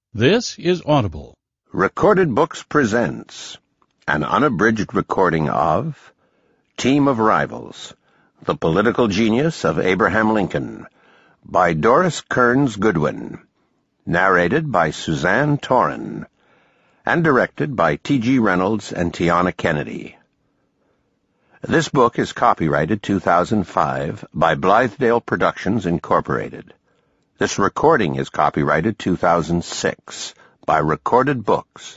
This is Audible. Recorded Books presents an unabridged recording of Team of Rivals, The Political Genius of Abraham Lincoln, by Doris Kearns Goodwin, narrated by Suzanne Torren, and directed by T.G. Reynolds and Tiana Kennedy. This book is copyrighted 2005 by Blythedale Productions, Incorporated. This recording is copyrighted 2006 by Recorded Books.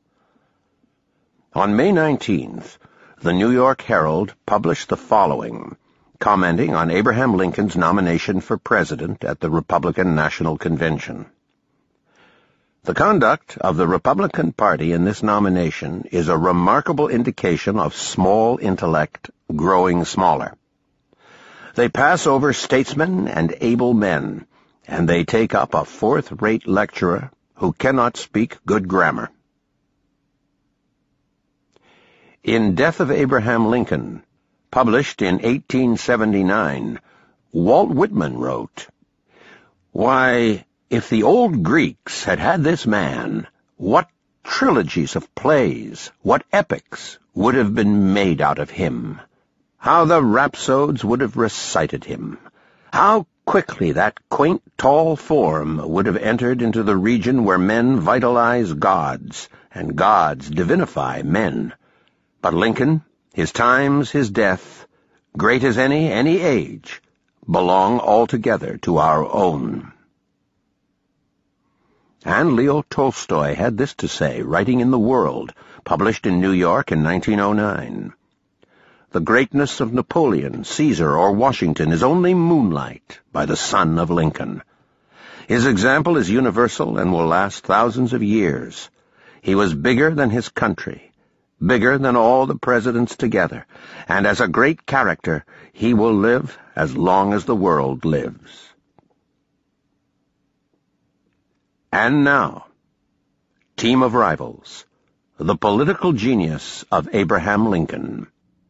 On May 19th, the New York Herald published the following, commenting on Abraham Lincoln's nomination for president at the Republican National Convention. The conduct of the Republican Party in this nomination is a remarkable indication of small intellect growing smaller. They pass over statesmen and able men, and they take up a fourth-rate lecturer who cannot speak good grammar. In Death of Abraham Lincoln, published in 1879, Walt Whitman wrote, "Why, if the old Greeks had had this man, what trilogies of plays, what epics would have been made out of him? How the rhapsodes would have recited him! How quickly that quaint, tall form would have entered into the region where men vitalize gods, and gods divinify men. But Lincoln, his times, his death, great as any age, belong altogether to our own." And Leo Tolstoy had this to say, writing in The World, published in New York in 1909. "The greatness of Napoleon, Caesar, or Washington is only moonlight by the sun of Lincoln. His example is universal and will last thousands of years. He was bigger than his country, bigger than all the presidents together, and as a great character he will live as long as the world lives." And now, Team of Rivals, The Political Genius of Abraham Lincoln.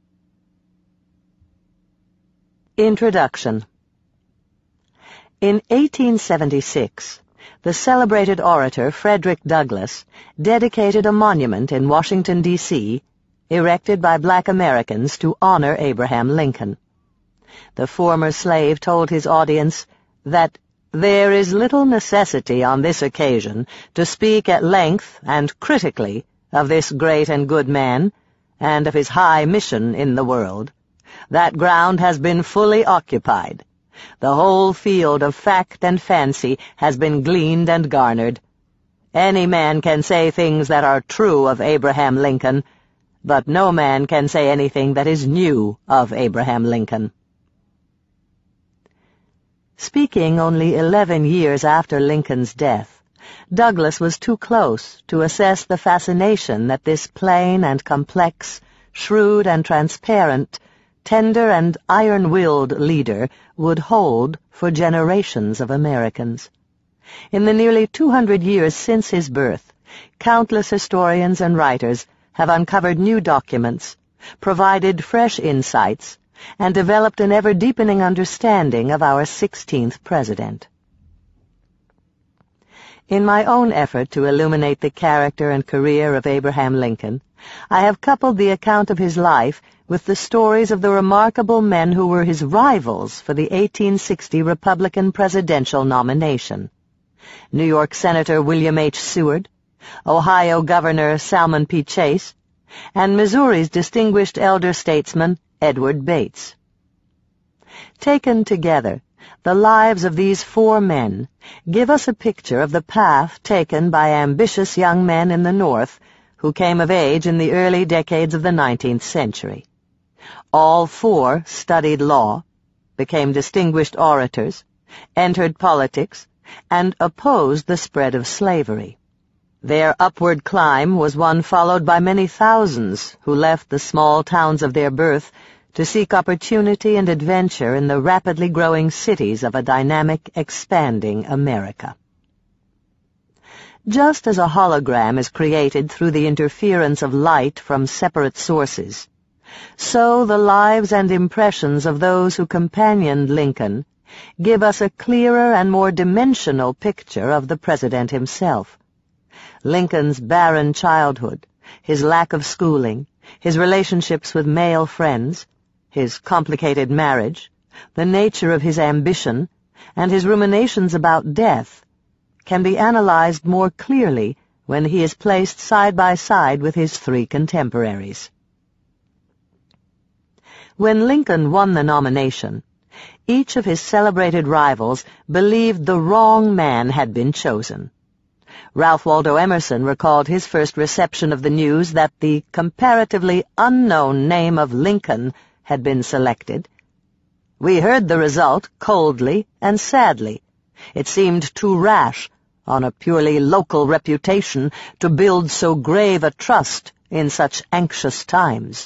Introduction. In 1876, the celebrated orator Frederick Douglass dedicated a monument in Washington, D.C., erected by black Americans to honor Abraham Lincoln. The former slave told his audience that there is little necessity on this occasion to speak at length and critically of this great and good man, and of his high mission in the world. That ground has been fully occupied. The whole field of fact and fancy has been gleaned and garnered. Any man can say things that are true of Abraham Lincoln, but no man can say anything that is new of Abraham Lincoln. Speaking only 11 years after Lincoln's death, Douglass was too close to assess the fascination that this plain and complex, shrewd and transparent, tender and iron-willed leader would hold for generations of Americans. In the nearly 200 years since his birth, countless historians and writers have uncovered new documents, provided fresh insights, and developed an ever-deepening understanding of our 16th president. In my own effort to illuminate the character and career of Abraham Lincoln, I have coupled the account of his life with the stories of the remarkable men who were his rivals for the 1860 Republican presidential nomination: New York Senator William H. Seward, Ohio Governor Salmon P. Chase, and Missouri's distinguished elder statesman Edward Bates. Taken together, the lives of these four men give us a picture of the path taken by ambitious young men in the North who came of age in the early decades of the 19th century. All four studied law, became distinguished orators, entered politics, and opposed the spread of slavery. Their upward climb was one followed by many thousands who left the small towns of their birth to seek opportunity and adventure in the rapidly growing cities of a dynamic, expanding America. Just as a hologram is created through the interference of light from separate sources, so the lives and impressions of those who companioned Lincoln give us a clearer and more dimensional picture of the President himself. Lincoln's barren childhood, his lack of schooling, his relationships with male friends, his complicated marriage, the nature of his ambition, and his ruminations about death can be analyzed more clearly when he is placed side by side with his three contemporaries. When Lincoln won the nomination, each of his celebrated rivals believed the wrong man had been chosen. Ralph Waldo Emerson recalled his first reception of the news that the comparatively unknown name of Lincoln had been selected. "We heard the result coldly and sadly. It seemed too rash, on a purely local reputation, to build so grave a trust in such anxious times."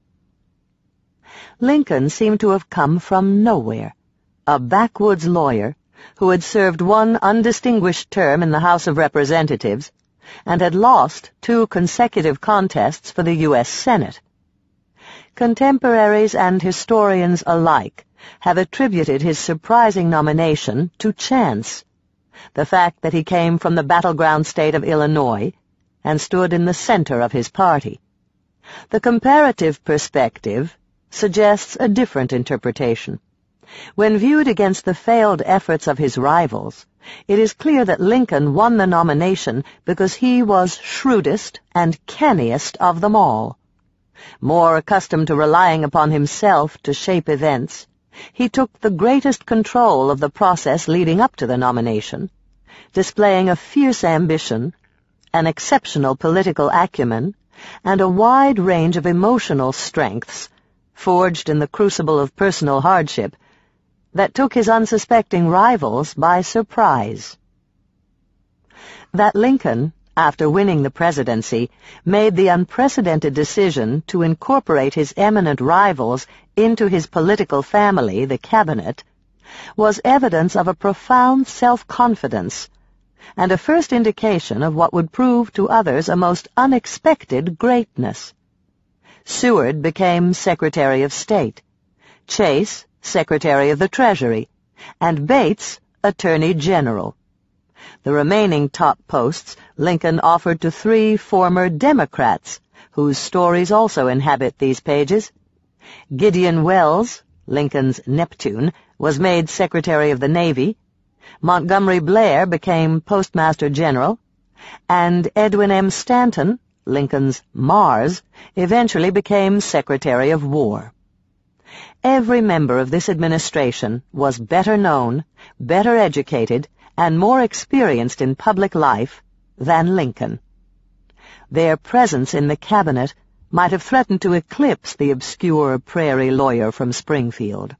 Lincoln seemed to have come from nowhere, a backwoods lawyer who had served one undistinguished term in the House of Representatives and had lost 2 consecutive contests for the U.S. Senate. Contemporaries and historians alike have attributed his surprising nomination to chance, the fact that he came from the battleground state of Illinois and stood in the center of his party. The comparative perspective suggests a different interpretation. When viewed against the failed efforts of his rivals, it is clear that Lincoln won the nomination because he was shrewdest and canniest of them all. More accustomed to relying upon himself to shape events, he took the greatest control of the process leading up to the nomination, displaying a fierce ambition, an exceptional political acumen, and a wide range of emotional strengths, forged in the crucible of personal hardship, that took his unsuspecting rivals by surprise. That Lincoln, after winning the presidency, made the unprecedented decision to incorporate his eminent rivals into his political family, the cabinet, was evidence of a profound self-confidence and a first indication of what would prove to others a most unexpected greatness. Seward became Secretary of State, Chase Secretary of the Treasury, and Bates Attorney General. The remaining top posts Lincoln offered to 3 former Democrats, whose stories also inhabit these pages. Gideon Welles, Lincoln's Neptune, was made Secretary of the Navy, Montgomery Blair became Postmaster General, and Edwin M. Stanton, Lincoln's Mars, eventually became Secretary of War. Every member of this administration was better known, better educated, and more experienced in public life than Lincoln. Their presence in the cabinet might have threatened to eclipse the obscure prairie lawyer from Springfield.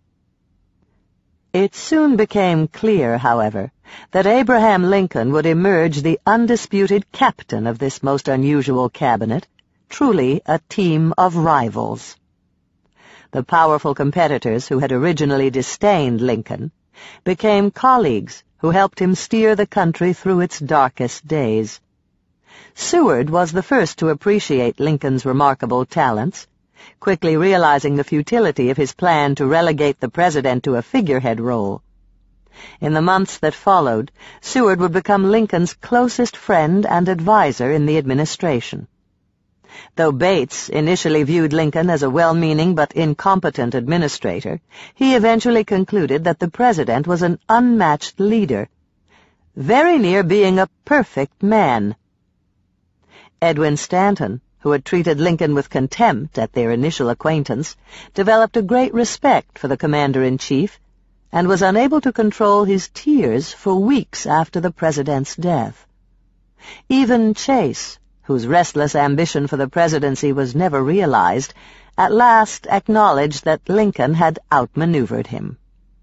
It soon became clear, however, that Abraham Lincoln would emerge the undisputed captain of this most unusual cabinet, truly a team of rivals. The powerful competitors who had originally disdained Lincoln became colleagues who helped him steer the country through its darkest days. Seward was the first to appreciate Lincoln's remarkable talents, quickly realizing the futility of his plan to relegate the president to a figurehead role. In the months that followed, Seward would become Lincoln's closest friend and advisor in the administration. Though Bates initially viewed Lincoln as a well-meaning but incompetent administrator, he eventually concluded that the president was an unmatched leader, very near being a perfect man. Edwin Stanton, who had treated Lincoln with contempt at their initial acquaintance, developed a great respect for the commander-in-chief and was unable to control his tears for weeks after the president's death. Even Chase, whose restless ambition for the presidency was never realized, at last acknowledged that Lincoln had outmaneuvered him.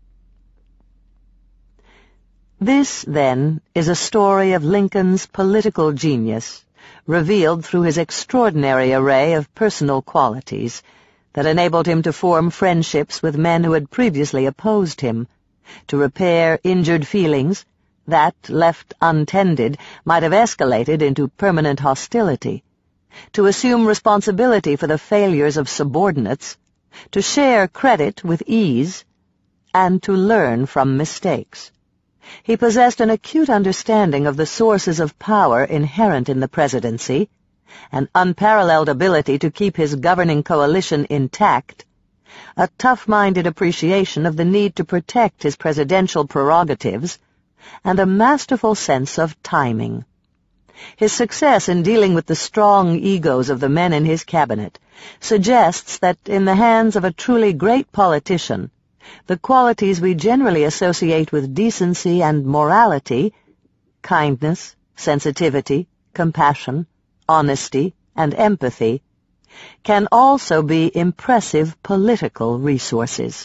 This, then, is a story of Lincoln's political genius, revealed through his extraordinary array of personal qualities that enabled him to form friendships with men who had previously opposed him, to repair injured feelings that, left untended, might have escalated into permanent hostility, to assume responsibility for the failures of subordinates, to share credit with ease, and to learn from mistakes. He possessed an acute understanding of the sources of power inherent in the presidency, an unparalleled ability to keep his governing coalition intact, a tough-minded appreciation of the need to protect his presidential prerogatives, and a masterful sense of timing. His success in dealing with the strong egos of the men in his cabinet suggests that in the hands of a truly great politician, the qualities we generally associate with decency and morality, kindness, sensitivity, compassion, honesty, and empathy, can also be impressive political resources.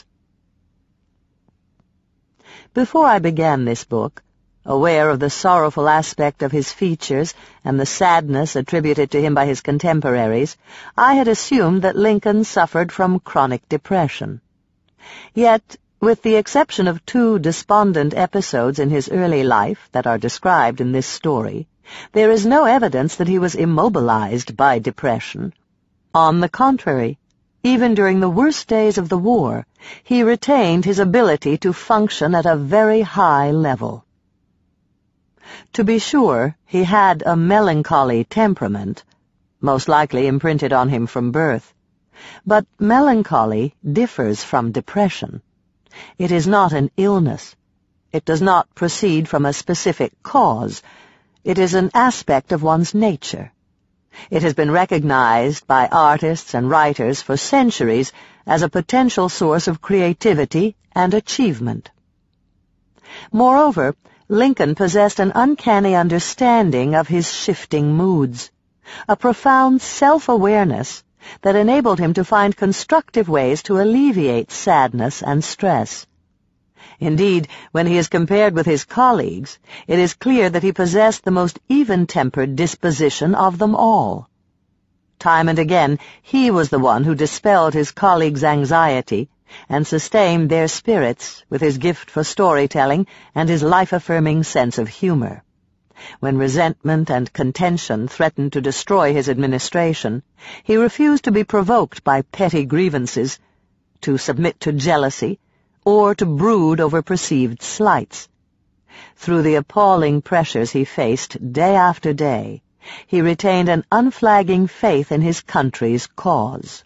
Before I began this book, aware of the sorrowful aspect of his features and the sadness attributed to him by his contemporaries, I had assumed that Lincoln suffered from chronic depression. Yet, with the exception of 2 despondent episodes in his early life that are described in this story, there is no evidence that he was immobilized by depression. On the contrary, even during the worst days of the war, he retained his ability to function at a very high level. To be sure, he had a melancholy temperament, most likely imprinted on him from birth. But melancholy differs from depression. It is not an illness. It does not proceed from a specific cause. It is an aspect of one's nature. It has been recognized by artists and writers for centuries as a potential source of creativity and achievement. Moreover, Lincoln possessed an uncanny understanding of his shifting moods, a profound self-awareness that enabled him to find constructive ways to alleviate sadness and stress. Indeed, when he is compared with his colleagues, it is clear that he possessed the most even-tempered disposition of them all. Time and again, he was the one who dispelled his colleagues' anxiety and sustained their spirits with his gift for storytelling and his life-affirming sense of humor. When resentment and contention threatened to destroy his administration, he refused to be provoked by petty grievances, to submit to jealousy, or to brood over perceived slights. Through the appalling pressures he faced day after day, he retained an unflagging faith in his country's cause.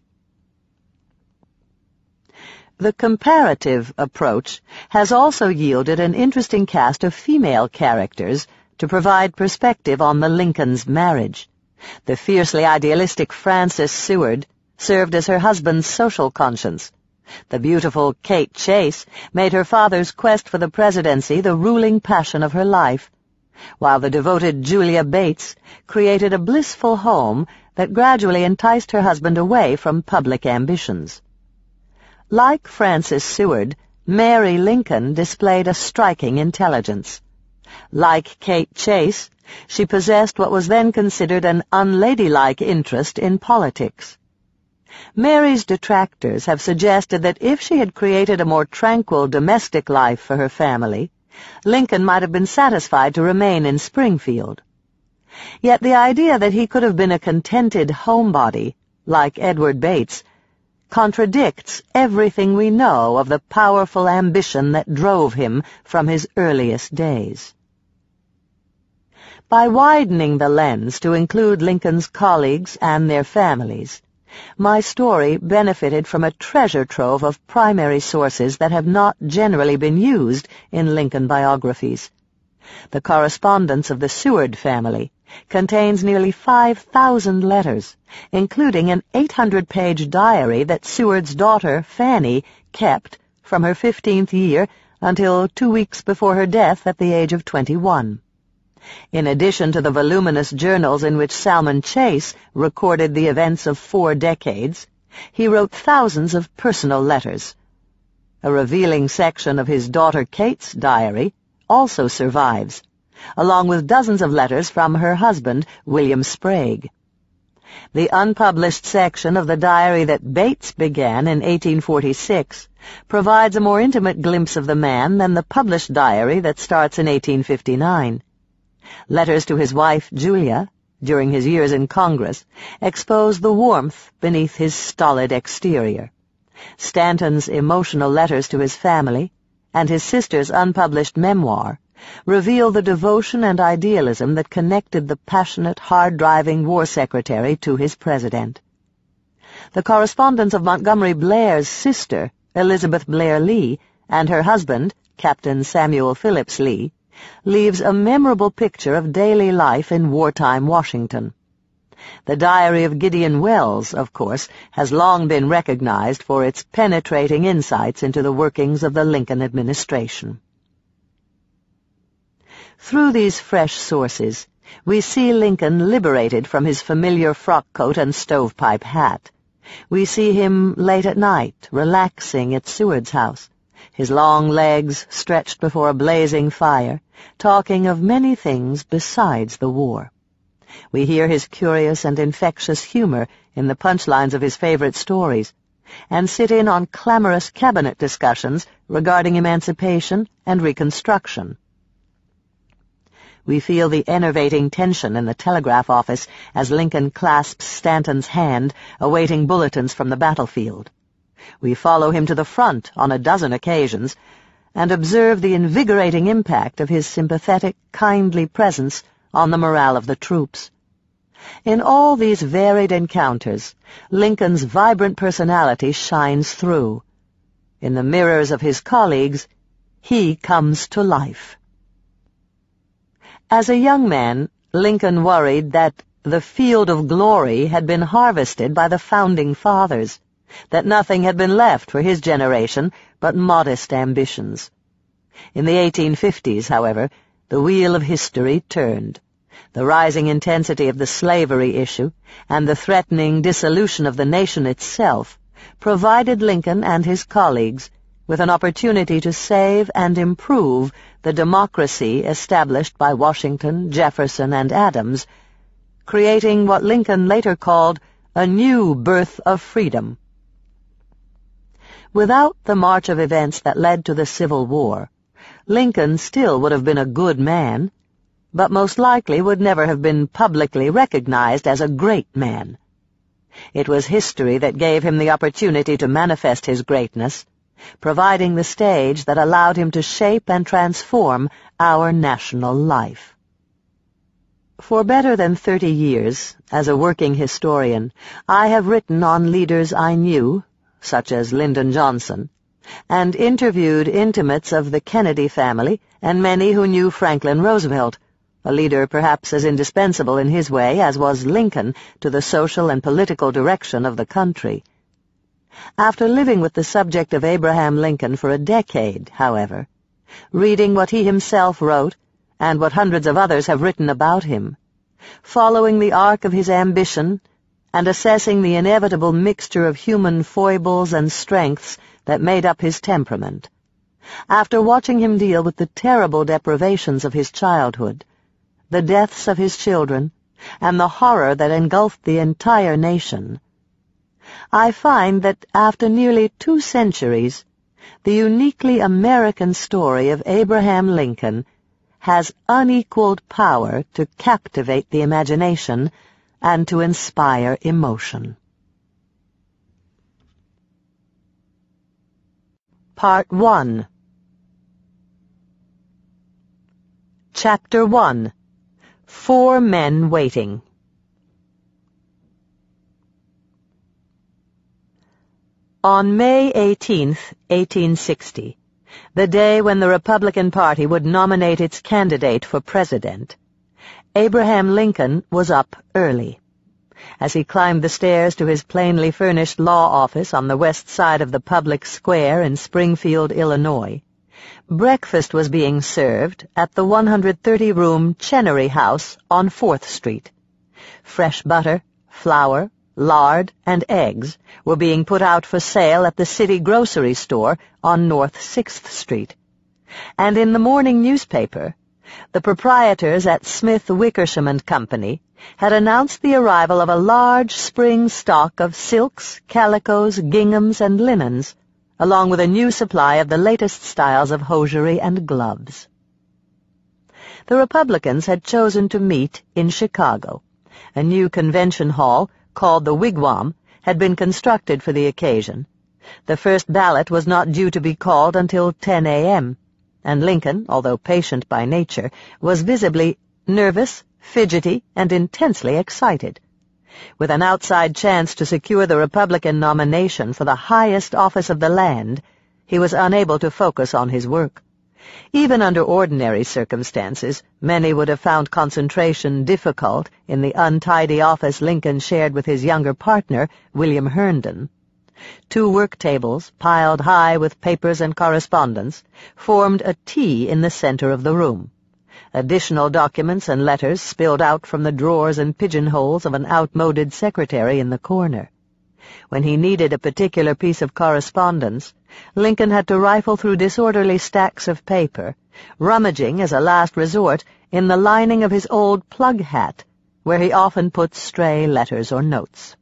The comparative approach has also yielded an interesting cast of female characters to provide perspective on the Lincolns' marriage. The fiercely idealistic Frances Seward served as her husband's social conscience. The beautiful Kate Chase made her father's quest for the presidency the ruling passion of her life, while the devoted Julia Bates created a blissful home that gradually enticed her husband away from public ambitions. Like Frances Seward, Mary Lincoln displayed a striking intelligence. Like Kate Chase, she possessed what was then considered an unladylike interest in politics. Mary's detractors have suggested that if she had created a more tranquil domestic life for her family, Lincoln might have been satisfied to remain in Springfield. Yet the idea that he could have been a contented homebody, like Edward Bates, contradicts everything we know of the powerful ambition that drove him from his earliest days. By widening the lens to include Lincoln's colleagues and their families, my story benefited from a treasure trove of primary sources that have not generally been used in Lincoln biographies. The correspondence of the Seward family contains nearly 5,000 letters, including an 800-page diary that Seward's daughter, Fanny, kept from her 15th year until 2 weeks before her death at the age of 21. In addition to the voluminous journals in which Salmon Chase recorded the events of 4 decades, he wrote thousands of personal letters. A revealing section of his daughter Kate's diary also survives, along with dozens of letters from her husband, William Sprague. The unpublished section of the diary that Bates began in 1846 provides a more intimate glimpse of the man than the published diary that starts in 1859. Letters to his wife, Julia, during his years in Congress, expose the warmth beneath his stolid exterior. Stanton's emotional letters to his family, and his sister's unpublished memoir, reveal the devotion and idealism that connected the passionate, hard-driving war secretary to his president. The correspondence of Montgomery Blair's sister, Elizabeth Blair Lee, and her husband, Captain Samuel Phillips Lee, leaves a memorable picture of daily life in wartime Washington. The Diary of Gideon Welles, of course, has long been recognized for its penetrating insights into the workings of the Lincoln administration. Through these fresh sources, we see Lincoln liberated from his familiar frock coat and stovepipe hat. We see him late at night, relaxing at Seward's house, his long legs stretched before a blazing fire, talking of many things besides the war. We hear his curious and infectious humor in the punchlines of his favorite stories, and sit in on clamorous cabinet discussions regarding emancipation and Reconstruction. We feel the enervating tension in the telegraph office as Lincoln clasps Stanton's hand, awaiting bulletins from the battlefield. We follow him to the front on a dozen occasions, and observe the invigorating impact of his sympathetic, kindly presence on the morale of the troops. In all these varied encounters, Lincoln's vibrant personality shines through. In the mirrors of his colleagues, he comes to life. As a young man, Lincoln worried that the field of glory had been harvested by the Founding Fathers, that nothing had been left for his generation but modest ambitions. In the 1850s, however, the wheel of history turned. The rising intensity of the slavery issue and the threatening dissolution of the nation itself provided Lincoln and his colleagues with an opportunity to save and improve the democracy established by Washington, Jefferson, and Adams, creating what Lincoln later called a new birth of freedom. Without the march of events that led to the Civil War, Lincoln still would have been a good man, but most likely would never have been publicly recognized as a great man. It was history that gave him the opportunity to manifest his greatness, providing the stage that allowed him to shape and transform our national life. For better than 30 years, as a working historian, I have written on leaders I knew, such as Lyndon Johnson, and interviewed intimates of the Kennedy family and many who knew Franklin Roosevelt, a leader perhaps as indispensable in his way as was Lincoln to the social and political direction of the country. After living with the subject of Abraham Lincoln for a decade, however, reading what he himself wrote and what hundreds of others have written about him, following the arc of his ambition, and assessing the inevitable mixture of human foibles and strengths that made up his temperament, after watching him deal with the terrible deprivations of his childhood, the deaths of his children, and the horror that engulfed the entire nation, I find that after nearly 2 centuries, the uniquely American story of Abraham Lincoln has unequaled power to captivate the imagination and to inspire emotion. Part 1. Chapter 1. 4 Men Waiting. On May 18, 1860, the day when the Republican Party would nominate its candidate for president, Abraham Lincoln was up early. As he climbed the stairs to his plainly furnished law office on the west side of the public square in Springfield, Illinois, breakfast was being served at the 130-room Chenery House on 4th Street. Fresh butter, flour, lard, and eggs were being put out for sale at the city grocery store on North 6th Street. And in the morning newspaper, the proprietors at Smith Wickersham and Company had announced the arrival of a large spring stock of silks, calicos, ginghams, and linens, along with a new supply of the latest styles of hosiery and gloves. The Republicans had chosen to meet in Chicago. A new convention hall, called the Wigwam, had been constructed for the occasion. The first ballot was not due to be called until 10 a.m. and Lincoln, although patient by nature, was visibly nervous, fidgety, and intensely excited. With an outside chance to secure the Republican nomination for the highest office of the land, he was unable to focus on his work. Even under ordinary circumstances, many would have found concentration difficult in the untidy office Lincoln shared with his younger partner, William Herndon. 2 work tables, piled high with papers and correspondence, formed a T in the center of the room. Additional documents and letters spilled out from the drawers and pigeonholes of an outmoded secretary in the corner. When he needed a particular piece of correspondence, Lincoln had to rifle through disorderly stacks of paper, rummaging as a last resort in the lining of his old plug hat, where he often put stray letters or notes.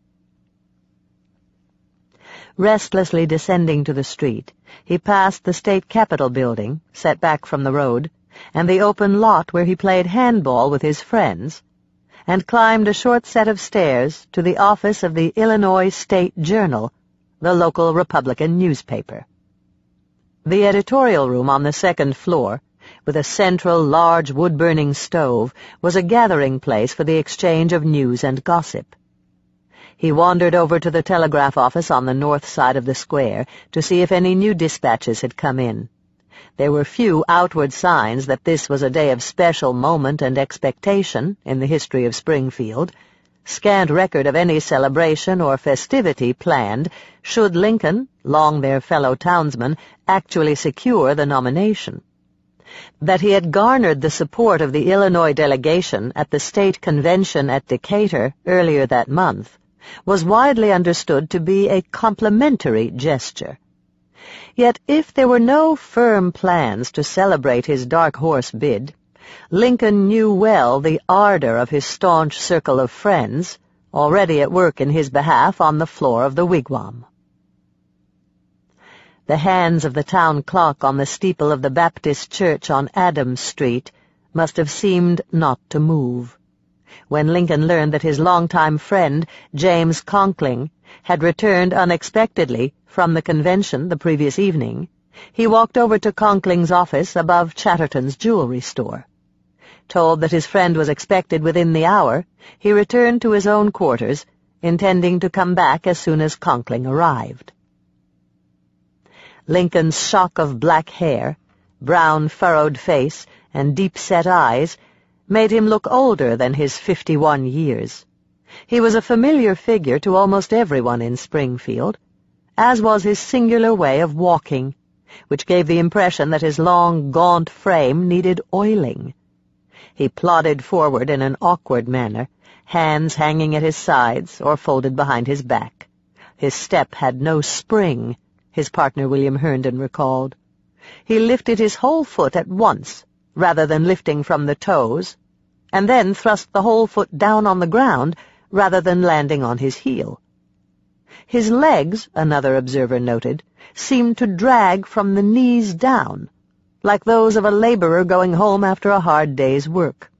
Restlessly descending to the street, he passed the state capitol building, set back from the road, and the open lot where he played handball with his friends, and climbed a short set of stairs to the office of the Illinois State Journal, the local Republican newspaper. The editorial room on the 2nd floor, with a central large wood-burning stove, was a gathering place for the exchange of news and gossip. He wandered over to the telegraph office on the north side of the square to see if any new dispatches had come in. There were few outward signs that this was a day of special moment and expectation in the history of Springfield, scant record of any celebration or festivity planned should Lincoln, long their fellow townsman, actually secure the nomination. That he had garnered the support of the Illinois delegation at the state convention at Decatur earlier that month was widely understood to be a complimentary gesture. Yet if there were no firm plans to celebrate his dark horse bid, Lincoln knew well the ardor of his staunch circle of friends, already at work in his behalf on the floor of the wigwam. The hands of the town clock on the steeple of the Baptist church on Adams Street must have seemed not to move. When Lincoln learned that his longtime friend, James Conkling, had returned unexpectedly from the convention the previous evening, he walked over to Conkling's office above Chatterton's jewelry store. Told that his friend was expected within the hour, he returned to his own quarters, intending to come back as soon as Conkling arrived. Lincoln's shock of black hair, brown furrowed face, and deep-set eyes made him look older than his 51 years. He was a familiar figure to almost everyone in Springfield, as was his singular way of walking, which gave the impression that his long, gaunt frame needed oiling. He plodded forward in an awkward manner, hands hanging at his sides or folded behind his back. His step had no spring, his partner William Herndon recalled. He lifted his whole foot at once, rather than lifting from the toes, and then thrust the whole foot down on the ground rather than landing on his heel. His legs, another observer noted, seemed to drag from the knees down, like those of a laborer going home after a hard day's work.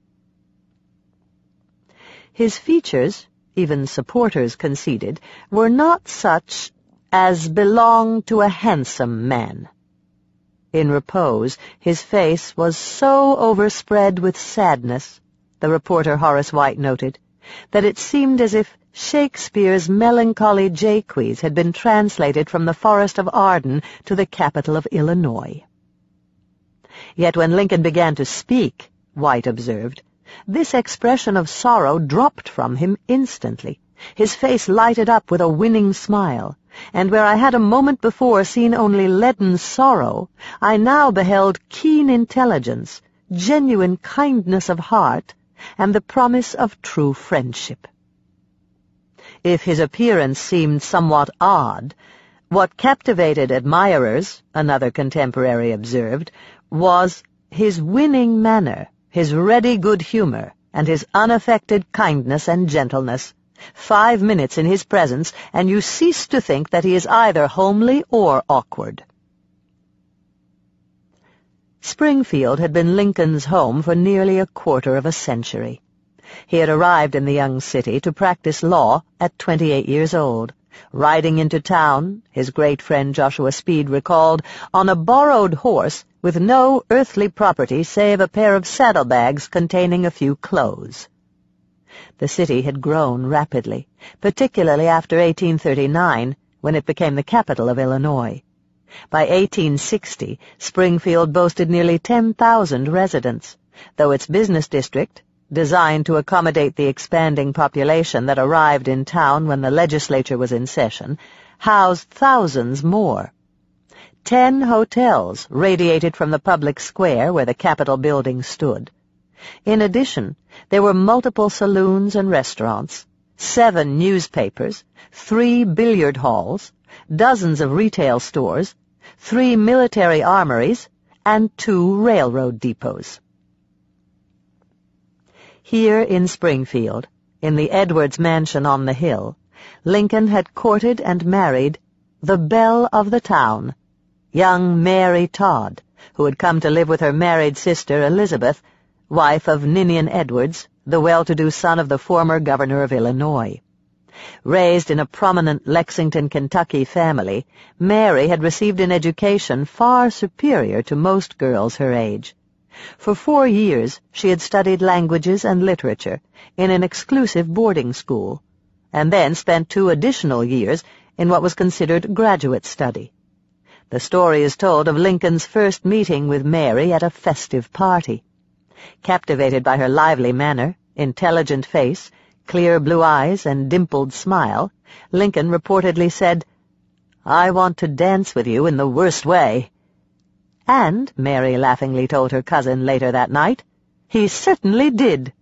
His features, even supporters conceded, were not such as belonged to a handsome man. In repose, his face was so overspread with sadness, the reporter Horace White noted, that it seemed as if Shakespeare's melancholy Jaques had been translated from the forest of Arden to the capital of Illinois. Yet when Lincoln began to speak, White observed, this expression of sorrow dropped from him instantly. His face lighted up with a winning smile, and where I had a moment before seen only leaden sorrow, I now beheld keen intelligence, genuine kindness of heart, and the promise of true friendship. If his appearance seemed somewhat odd, what captivated admirers, another contemporary observed, was his winning manner, his ready good humor, and his unaffected kindness and gentleness. 5 minutes in his presence, and you cease to think that he is either homely or awkward. Springfield had been Lincoln's home for nearly a quarter of a century. He had arrived in the young city to practice law at 28 years old. Riding into town, his great friend Joshua Speed recalled, on a borrowed horse with no earthly property save a pair of saddlebags containing a few clothes. The city had grown rapidly, particularly after 1839, when it became the capital of Illinois. By 1860, Springfield boasted nearly 10,000 residents, though its business district, designed to accommodate the expanding population that arrived in town when the legislature was in session, housed thousands more. 10 hotels radiated from the public square where the Capitol building stood. In addition, there were multiple saloons and restaurants, 7 newspapers, 3 billiard halls, dozens of retail stores, 3 military armories, and 2 railroad depots. Here in Springfield, in the Edwards mansion on the hill, Lincoln had courted and married the belle of the town, young Mary Todd, who had come to live with her married sister Elizabeth, wife of Ninian Edwards, the well-to-do son of the former governor of Illinois. Raised in a prominent Lexington, Kentucky family, Mary had received an education far superior to most girls her age. For 4 years she had studied languages and literature in an exclusive boarding school, and then spent 2 additional years in what was considered graduate study. The story is told of Lincoln's first meeting with Mary at a festive party. Captivated by her lively manner, intelligent face, clear blue eyes, and dimpled smile, Lincoln reportedly said, "I want to dance with you in the worst way." And, Mary laughingly told her cousin later that night, he certainly did.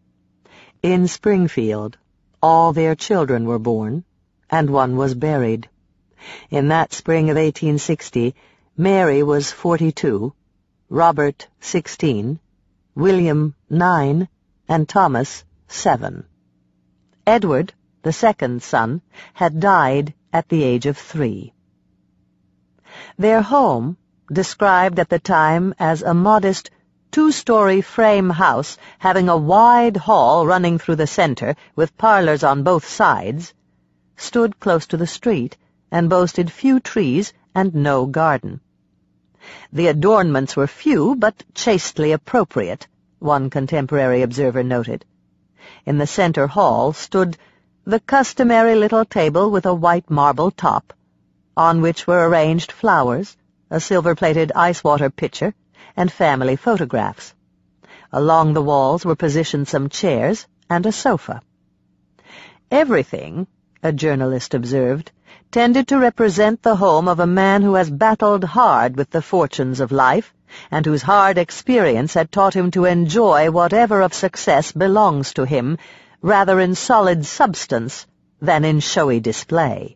In Springfield, all their children were born, and one was buried. In that spring of 1860, Mary was 42, Robert 16, William 9, and Thomas 7. Edward, the second son, had died at the age of 3. Their home, described at the time as a modest 2-story frame house having a wide hall running through the center with parlors on both sides, stood close to the street and boasted few trees and no garden. The adornments were few but chastely appropriate, one contemporary observer noted. In the center hall stood the customary little table with a white marble top, on which were arranged flowers, a silver-plated ice-water pitcher, and family photographs. Along the walls were positioned some chairs and a sofa. Everything, a journalist observed, tended to represent the home of a man who has battled hard with the fortunes of life, and whose hard experience had taught him to enjoy whatever of success belongs to him, rather in solid substance than in showy display.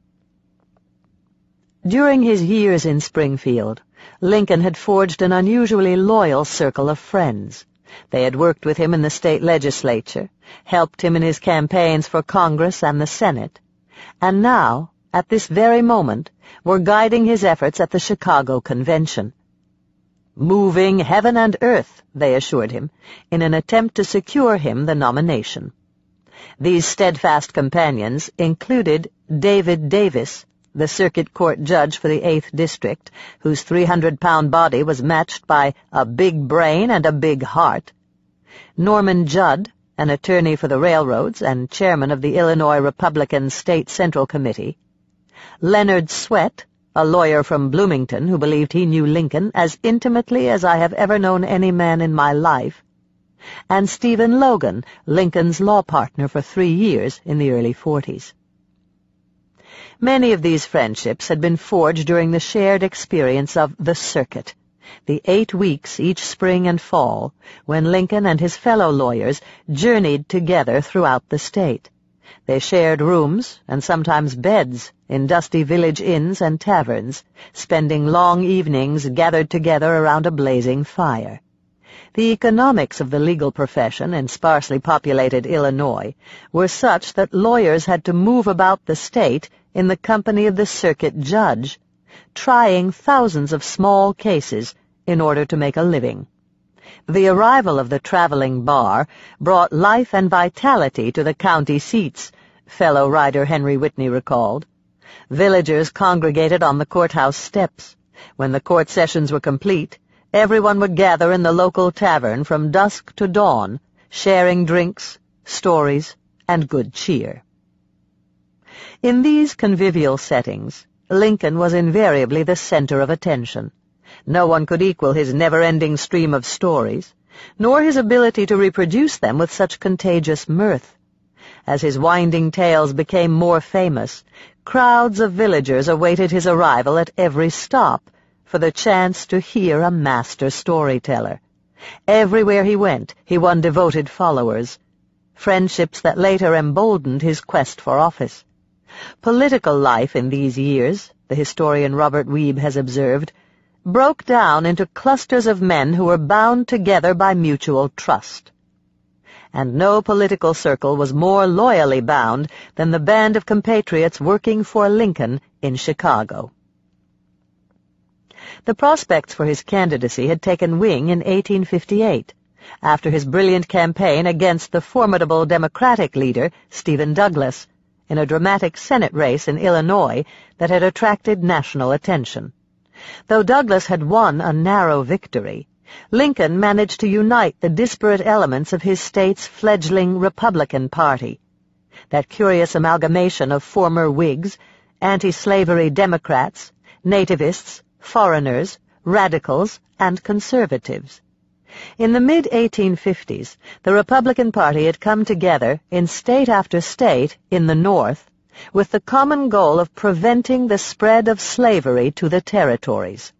During his years in Springfield, Lincoln had forged an unusually loyal circle of friends. They had worked with him in the state legislature, helped him in his campaigns for Congress and the Senate, and now, at this very moment, were guiding his efforts at the Chicago Convention. Moving heaven and earth, they assured him, in an attempt to secure him the nomination. These steadfast companions included David Davis, the circuit court judge for the 8th District, whose 300-pound body was matched by a big brain and a big heart; Norman Judd, an attorney for the railroads and chairman of the Illinois Republican State Central Committee; Leonard Swett, a lawyer from Bloomington who believed he knew Lincoln as intimately as I have ever known any man in my life; and Stephen Logan, Lincoln's law partner for 3 years in the early 40s. Many of these friendships had been forged during the shared experience of the circuit, the 8 weeks each spring and fall, when Lincoln and his fellow lawyers journeyed together throughout the state. They shared rooms, and sometimes beds, in dusty village inns and taverns, spending long evenings gathered together around a blazing fire. The economics of the legal profession in sparsely populated Illinois were such that lawyers had to move about the state in the company of the circuit judge, trying thousands of small cases in order to make a living. The arrival of the traveling bar brought life and vitality to the county seats, fellow writer Henry Whitney recalled. Villagers congregated on the courthouse steps, When the court sessions were complete, everyone would gather in the local tavern from dusk to dawn, sharing drinks, stories, and good cheer. In these convivial settings, Lincoln was invariably the center of attention. No one could equal his never-ending stream of stories, nor his ability to reproduce them with such contagious mirth. As his winding tales became more famous, crowds of villagers awaited his arrival at every stop for the chance to hear a master storyteller. Everywhere he went, he won devoted followers, friendships that later emboldened his quest for office. Political life in these years, the historian Robert Wiebe has observed, broke down into clusters of men who were bound together by mutual trust. And no political circle was more loyally bound than the band of compatriots working for Lincoln in Chicago. The prospects for his candidacy had taken wing in 1858, after his brilliant campaign against the formidable Democratic leader, Stephen Douglas, in a dramatic Senate race in Illinois that had attracted national attention. Though Douglas had won a narrow victory, Lincoln managed to unite the disparate elements of his state's fledgling Republican Party, that curious amalgamation of former Whigs, anti-slavery Democrats, nativists, foreigners, radicals, and conservatives. In the mid-1850s, the Republican Party had come together in state after state in the North with the common goal of preventing the spread of slavery to the territories.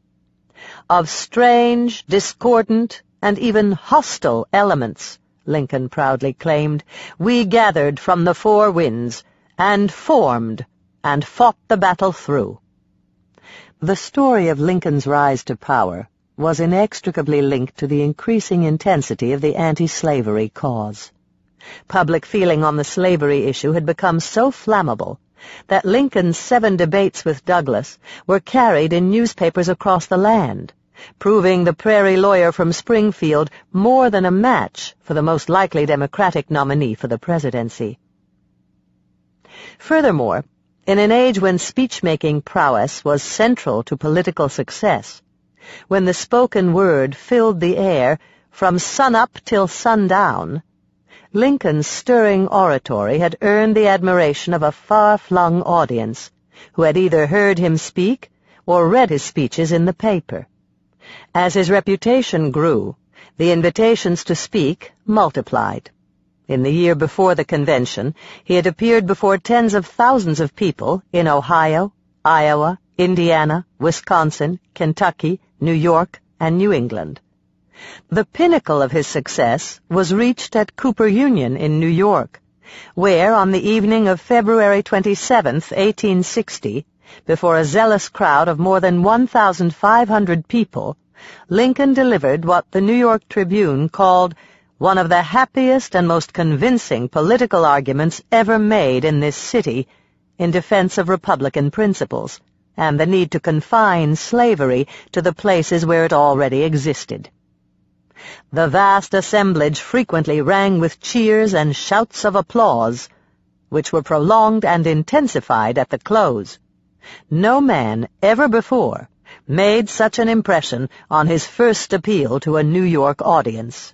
Of strange, discordant, and even hostile elements, Lincoln proudly claimed, we gathered from the four winds, and formed, and fought the battle through. The story of Lincoln's rise to power was inextricably linked to the increasing intensity of the anti-slavery cause. Public feeling on the slavery issue had become so flammable that Lincoln's 7 debates with Douglas were carried in newspapers across the land, proving the prairie lawyer from Springfield more than a match for the most likely Democratic nominee for the presidency. Furthermore, in an age when speech-making prowess was central to political success, when the spoken word filled the air from sun-up till sundown, Lincoln's stirring oratory had earned the admiration of a far-flung audience who had either heard him speak or read his speeches in the paper. As his reputation grew, the invitations to speak multiplied. In the year before the convention, he had appeared before tens of thousands of people in Ohio, Iowa, Indiana, Wisconsin, Kentucky, New York, and New England. The pinnacle of his success was reached at Cooper Union in New York, where, on the evening of February 27, 1860, before a zealous crowd of more than 1,500 people, Lincoln delivered what the New York Tribune called one of the happiest and most convincing political arguments ever made in this city in defense of Republican principles and the need to confine slavery to the places where it already existed. The vast assemblage frequently rang with cheers and shouts of applause, which were prolonged and intensified at the close. No man ever before made such an impression on his first appeal to a New York audience.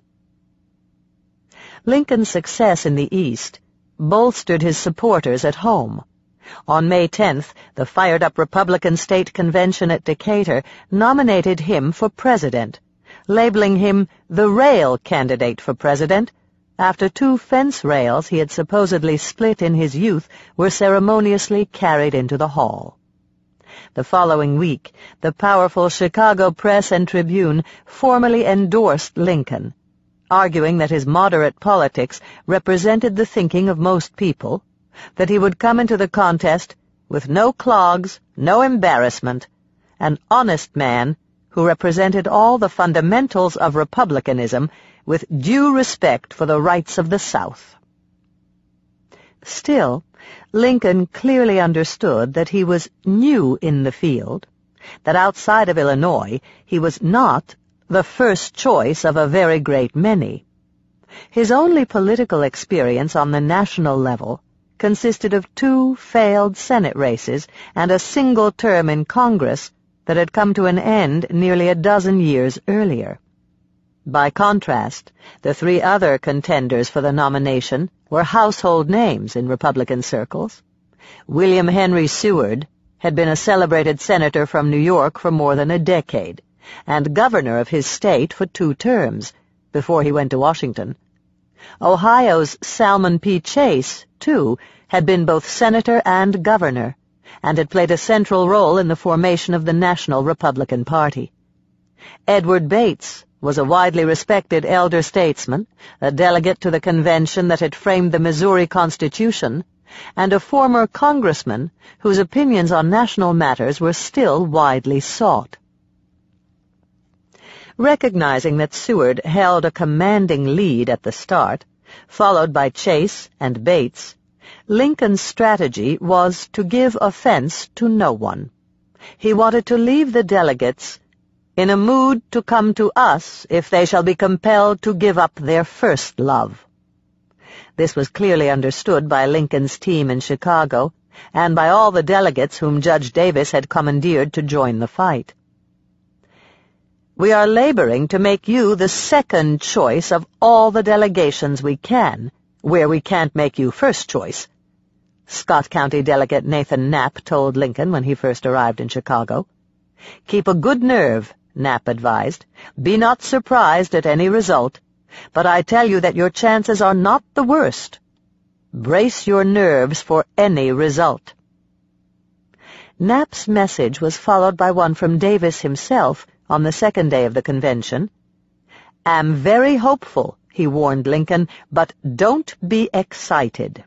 Lincoln's success in the East bolstered his supporters at home. On May 10th, the fired-up Republican State Convention at Decatur nominated him for president, labeling him the rail candidate for president, after 2 fence rails he had supposedly split in his youth were ceremoniously carried into the hall. The following week, the powerful Chicago Press and Tribune formally endorsed Lincoln, arguing that his moderate politics represented the thinking of most people, that he would come into the contest with no clogs, no embarrassment, an honest man who represented all the fundamentals of republicanism with due respect for the rights of the South. Still, Lincoln clearly understood that he was new in the field, that outside of Illinois he was not the first choice of a very great many. His only political experience on the national level consisted of 2 failed Senate races and a single term in Congress that had come to an end nearly a dozen years earlier. By contrast, the three other contenders for the nomination were household names in Republican circles. William Henry Seward had been a celebrated senator from New York for more than a decade, and governor of his state for 2 terms, before he went to Washington. Ohio's Salmon P. Chase, too, had been both senator and governor, and had played a central role in the formation of the National Republican Party. Edward Bates was a widely respected elder statesman, a delegate to the convention that had framed the Missouri Constitution, and a former congressman whose opinions on national matters were still widely sought. Recognizing that Seward held a commanding lead at the start, followed by Chase and Bates, Lincoln's strategy was to give offense to no one. He wanted to leave the delegates in a mood to come to us if they shall be compelled to give up their first love. This was clearly understood by Lincoln's team in Chicago, and by all the delegates whom Judge Davis had commandeered to join the fight. "We are laboring to make you the second choice of all the delegations we can, where we can't make you first choice," Scott County Delegate Nathan Knapp told Lincoln when he first arrived in Chicago. "Keep a good nerve," Knapp advised. "Be not surprised at any result, but I tell you that your chances are not the worst. Brace your nerves for any result." Knapp's message was followed by one from Davis himself on the second day of the convention. "Am very hopeful," he warned Lincoln, "but don't be excited."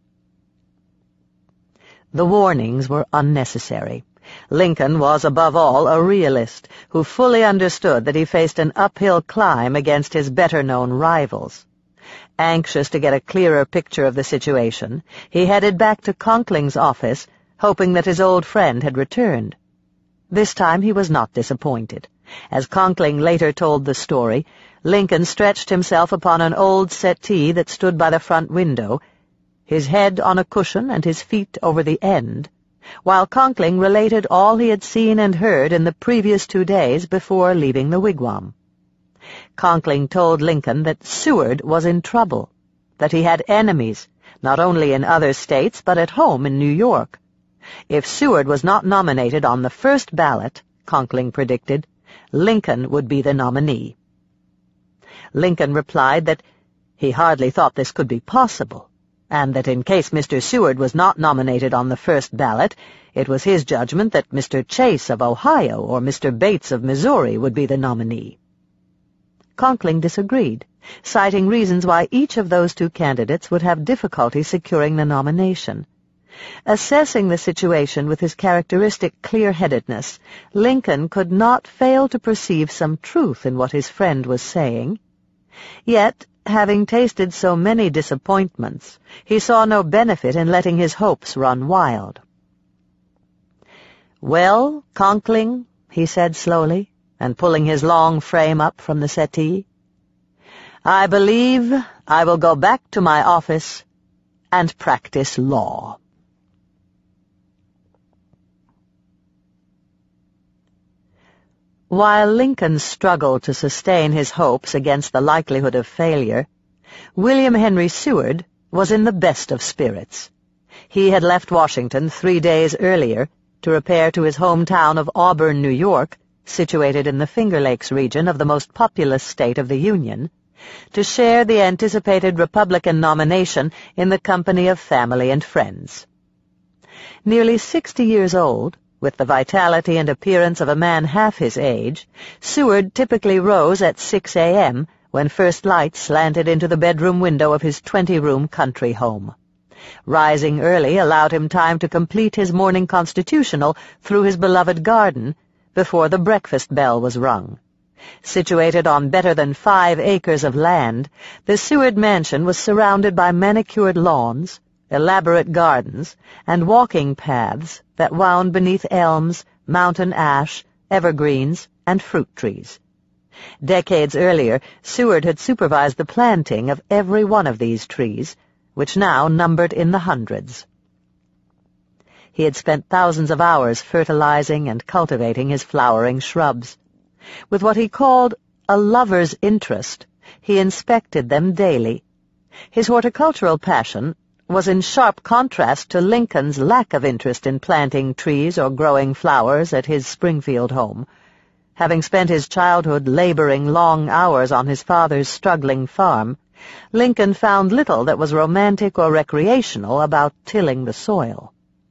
The warnings were unnecessary. Lincoln was, above all, a realist who fully understood that he faced an uphill climb against his better-known rivals. Anxious to get a clearer picture of the situation, he headed back to Conkling's office, hoping that his old friend had returned. This time he was not disappointed. As Conkling later told the story, Lincoln stretched himself upon an old settee that stood by the front window, his head on a cushion and his feet over the end, while Conkling related all he had seen and heard in the previous 2 days before leaving the wigwam. Conkling told Lincoln that Seward was in trouble, that he had enemies, not only in other states but at home in New York. If Seward was not nominated on the first ballot, Conkling predicted, Lincoln would be the nominee. Lincoln replied that he hardly thought this could be possible, and that in case Mr. Seward was not nominated on the first ballot, it was his judgment that Mr. Chase of Ohio or Mr. Bates of Missouri would be the nominee. Conkling disagreed, citing reasons why each of those 2 candidates would have difficulty securing the nomination. Assessing the situation with his characteristic clear-headedness, Lincoln could not fail to perceive some truth in what his friend was saying. Yet, having tasted so many disappointments, he saw no benefit in letting his hopes run wild. "Well, Conkling," he said slowly, and pulling his long frame up from the settee, "I believe I will go back to my office and practice law." While Lincoln struggled to sustain his hopes against the likelihood of failure, William Henry Seward was in the best of spirits. He had left Washington 3 days earlier to repair to his hometown of Auburn, New York, situated in the Finger Lakes region of the most populous state of the Union, to share the anticipated Republican nomination in the company of family and friends. Nearly 60 years old, with the vitality and appearance of a man half his age, Seward typically rose at 6 a.m. when first light slanted into the bedroom window of his 20-room country home. Rising early allowed him time to complete his morning constitutional through his beloved garden before the breakfast bell was rung. Situated on better than 5 acres of land, the Seward mansion was surrounded by manicured lawns, elaborate gardens, and walking paths that wound beneath elms, mountain ash, evergreens, and fruit trees. Decades earlier, Seward had supervised the planting of every one of these trees, which now numbered in the hundreds. He had spent thousands of hours fertilizing and cultivating his flowering shrubs. With what he called a lover's interest, he inspected them daily. His horticultural passion was in sharp contrast to Lincoln's lack of interest in planting trees or growing flowers at his Springfield home. Having spent his childhood laboring long hours on his father's struggling farm, Lincoln found little that was romantic or recreational about tilling the soil.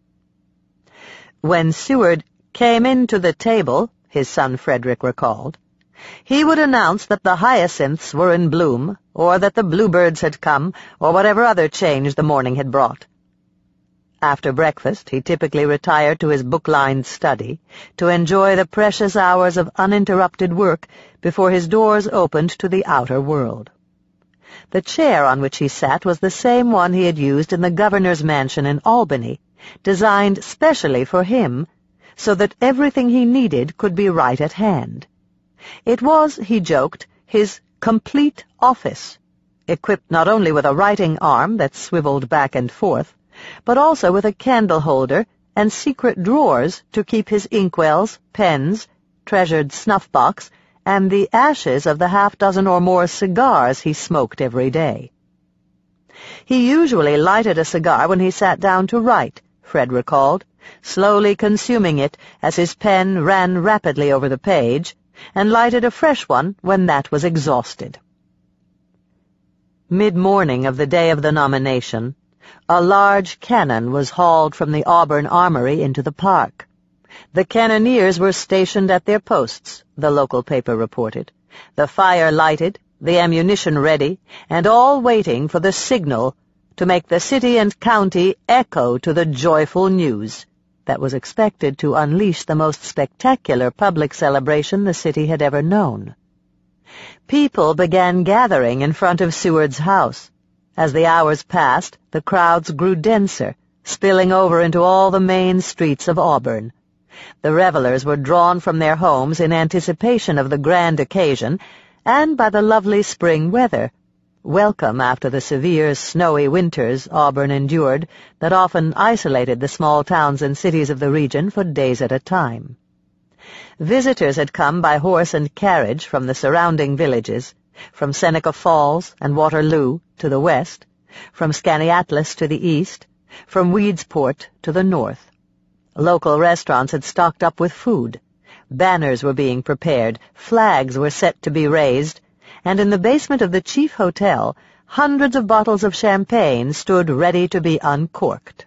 When Seward came into the table, his son Frederick recalled, he would announce that the hyacinths were in bloom, or that the bluebirds had come, or whatever other change the morning had brought. After breakfast, he typically retired to his book-lined study to enjoy the precious hours of uninterrupted work before his doors opened to the outer world. The chair on which he sat was the same one he had used in the governor's mansion in Albany, designed specially for him, so that everything he needed could be right at hand. It was, he joked, his complete office, equipped not only with a writing arm that swiveled back and forth, but also with a candle holder and secret drawers to keep his inkwells, pens, treasured snuff-box, and the ashes of the half-dozen or more cigars he smoked every day. He usually lighted a cigar when he sat down to write, Fred recalled, slowly consuming it as his pen ran rapidly over the page, and lighted a fresh one when that was exhausted. Mid-morning of the day of the nomination, a large cannon was hauled from the Auburn Armory into the park. The cannoneers were stationed at their posts, the local paper reported, the fire lighted, the ammunition ready, and all waiting for the signal to make the city and county echo to the joyful news that was expected to unleash the most spectacular public celebration the city had ever known. People began gathering in front of Seward's house. As the hours passed, the crowds grew denser, spilling over into all the main streets of Auburn. The revelers were drawn from their homes in anticipation of the grand occasion, and by the lovely spring weather, welcome after the severe, snowy winters Auburn endured that often isolated the small towns and cities of the region for days at a time. Visitors had come by horse and carriage from the surrounding villages, from Seneca Falls and Waterloo to the west, from Skaneateles to the east, from Weedsport to the north. Local restaurants had stocked up with food. Banners were being prepared, flags were set to be raised, and in the basement of the chief hotel, hundreds of bottles of champagne stood ready to be uncorked.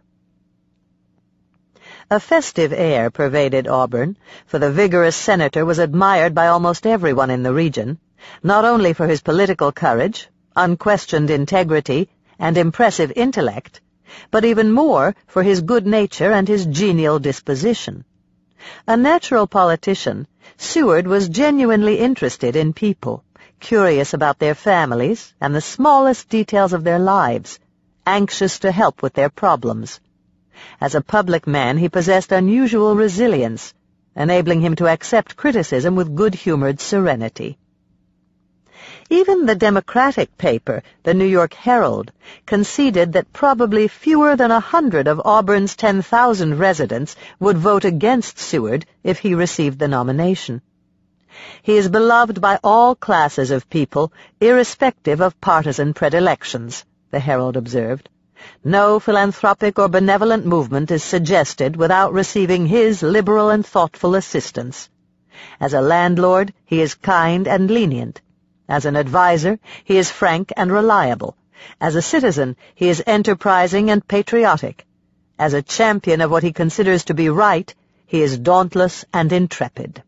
A festive air pervaded Auburn, for the vigorous senator was admired by almost everyone in the region, not only for his political courage, unquestioned integrity, and impressive intellect, but even more for his good nature and his genial disposition. A natural politician, Seward was genuinely interested in people, curious about their families and the smallest details of their lives, anxious to help with their problems. As a public man, he possessed unusual resilience, enabling him to accept criticism with good-humored serenity. Even the Democratic paper, the New York Herald, conceded that probably fewer than 100 of Auburn's 10,000 residents would vote against Seward if he received the nomination. He is beloved by all classes of people, irrespective of partisan predilections, the Herald observed. No philanthropic or benevolent movement is suggested without receiving his liberal and thoughtful assistance. As a landlord, he is kind and lenient. As an adviser, he is frank and reliable. As a citizen, he is enterprising and patriotic. As a champion of what he considers to be right, he is dauntless and intrepid.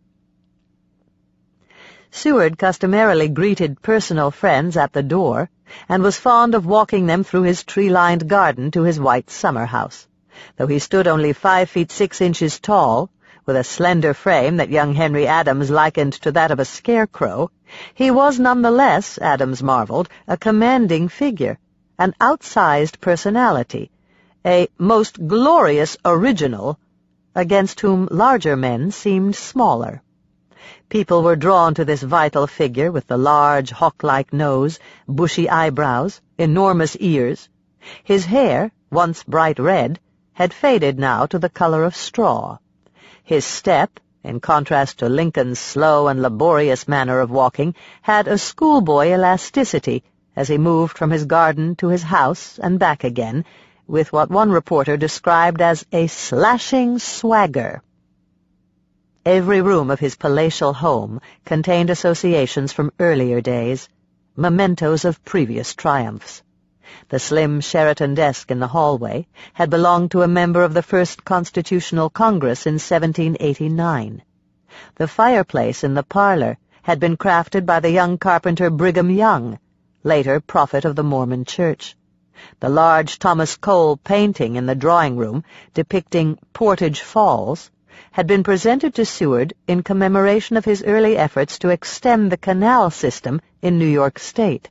Seward customarily greeted personal friends at the door, and was fond of walking them through his tree-lined garden to his white summer house. Though he stood only 5 feet 6 inches tall, with a slender frame that young Henry Adams likened to that of a scarecrow, he was nonetheless, Adams marveled, a commanding figure, an outsized personality, a most glorious original, against whom larger men seemed smaller. People were drawn to this vital figure with the large, hawk-like nose, bushy eyebrows, enormous ears. His hair, once bright red, had faded now to the color of straw. His step, in contrast to Lincoln's slow and laborious manner of walking, had a schoolboy elasticity as he moved from his garden to his house and back again, with what one reporter described as a slashing swagger. Every room of his palatial home contained associations from earlier days, mementos of previous triumphs. The slim Sheraton desk in the hallway had belonged to a member of the First Constitutional Congress in 1789. The fireplace in the parlor had been crafted by the young carpenter Brigham Young, later prophet of the Mormon Church. The large Thomas Cole painting in the drawing room, depicting Portage Falls, had been presented to Seward in commemoration of his early efforts to extend the canal system in New York State.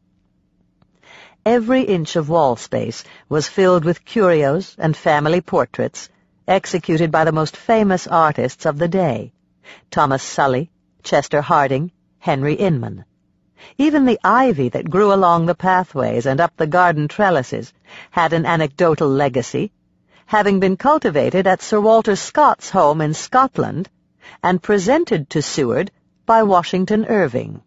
Every inch of wall space was filled with curios and family portraits, executed by the most famous artists of the day: Thomas Sully, Chester Harding, Henry Inman. Even the ivy that grew along the pathways and up the garden trellises had an anecdotal legacy, having been cultivated at Sir Walter Scott's home in Scotland and presented to Seward by Washington Irving.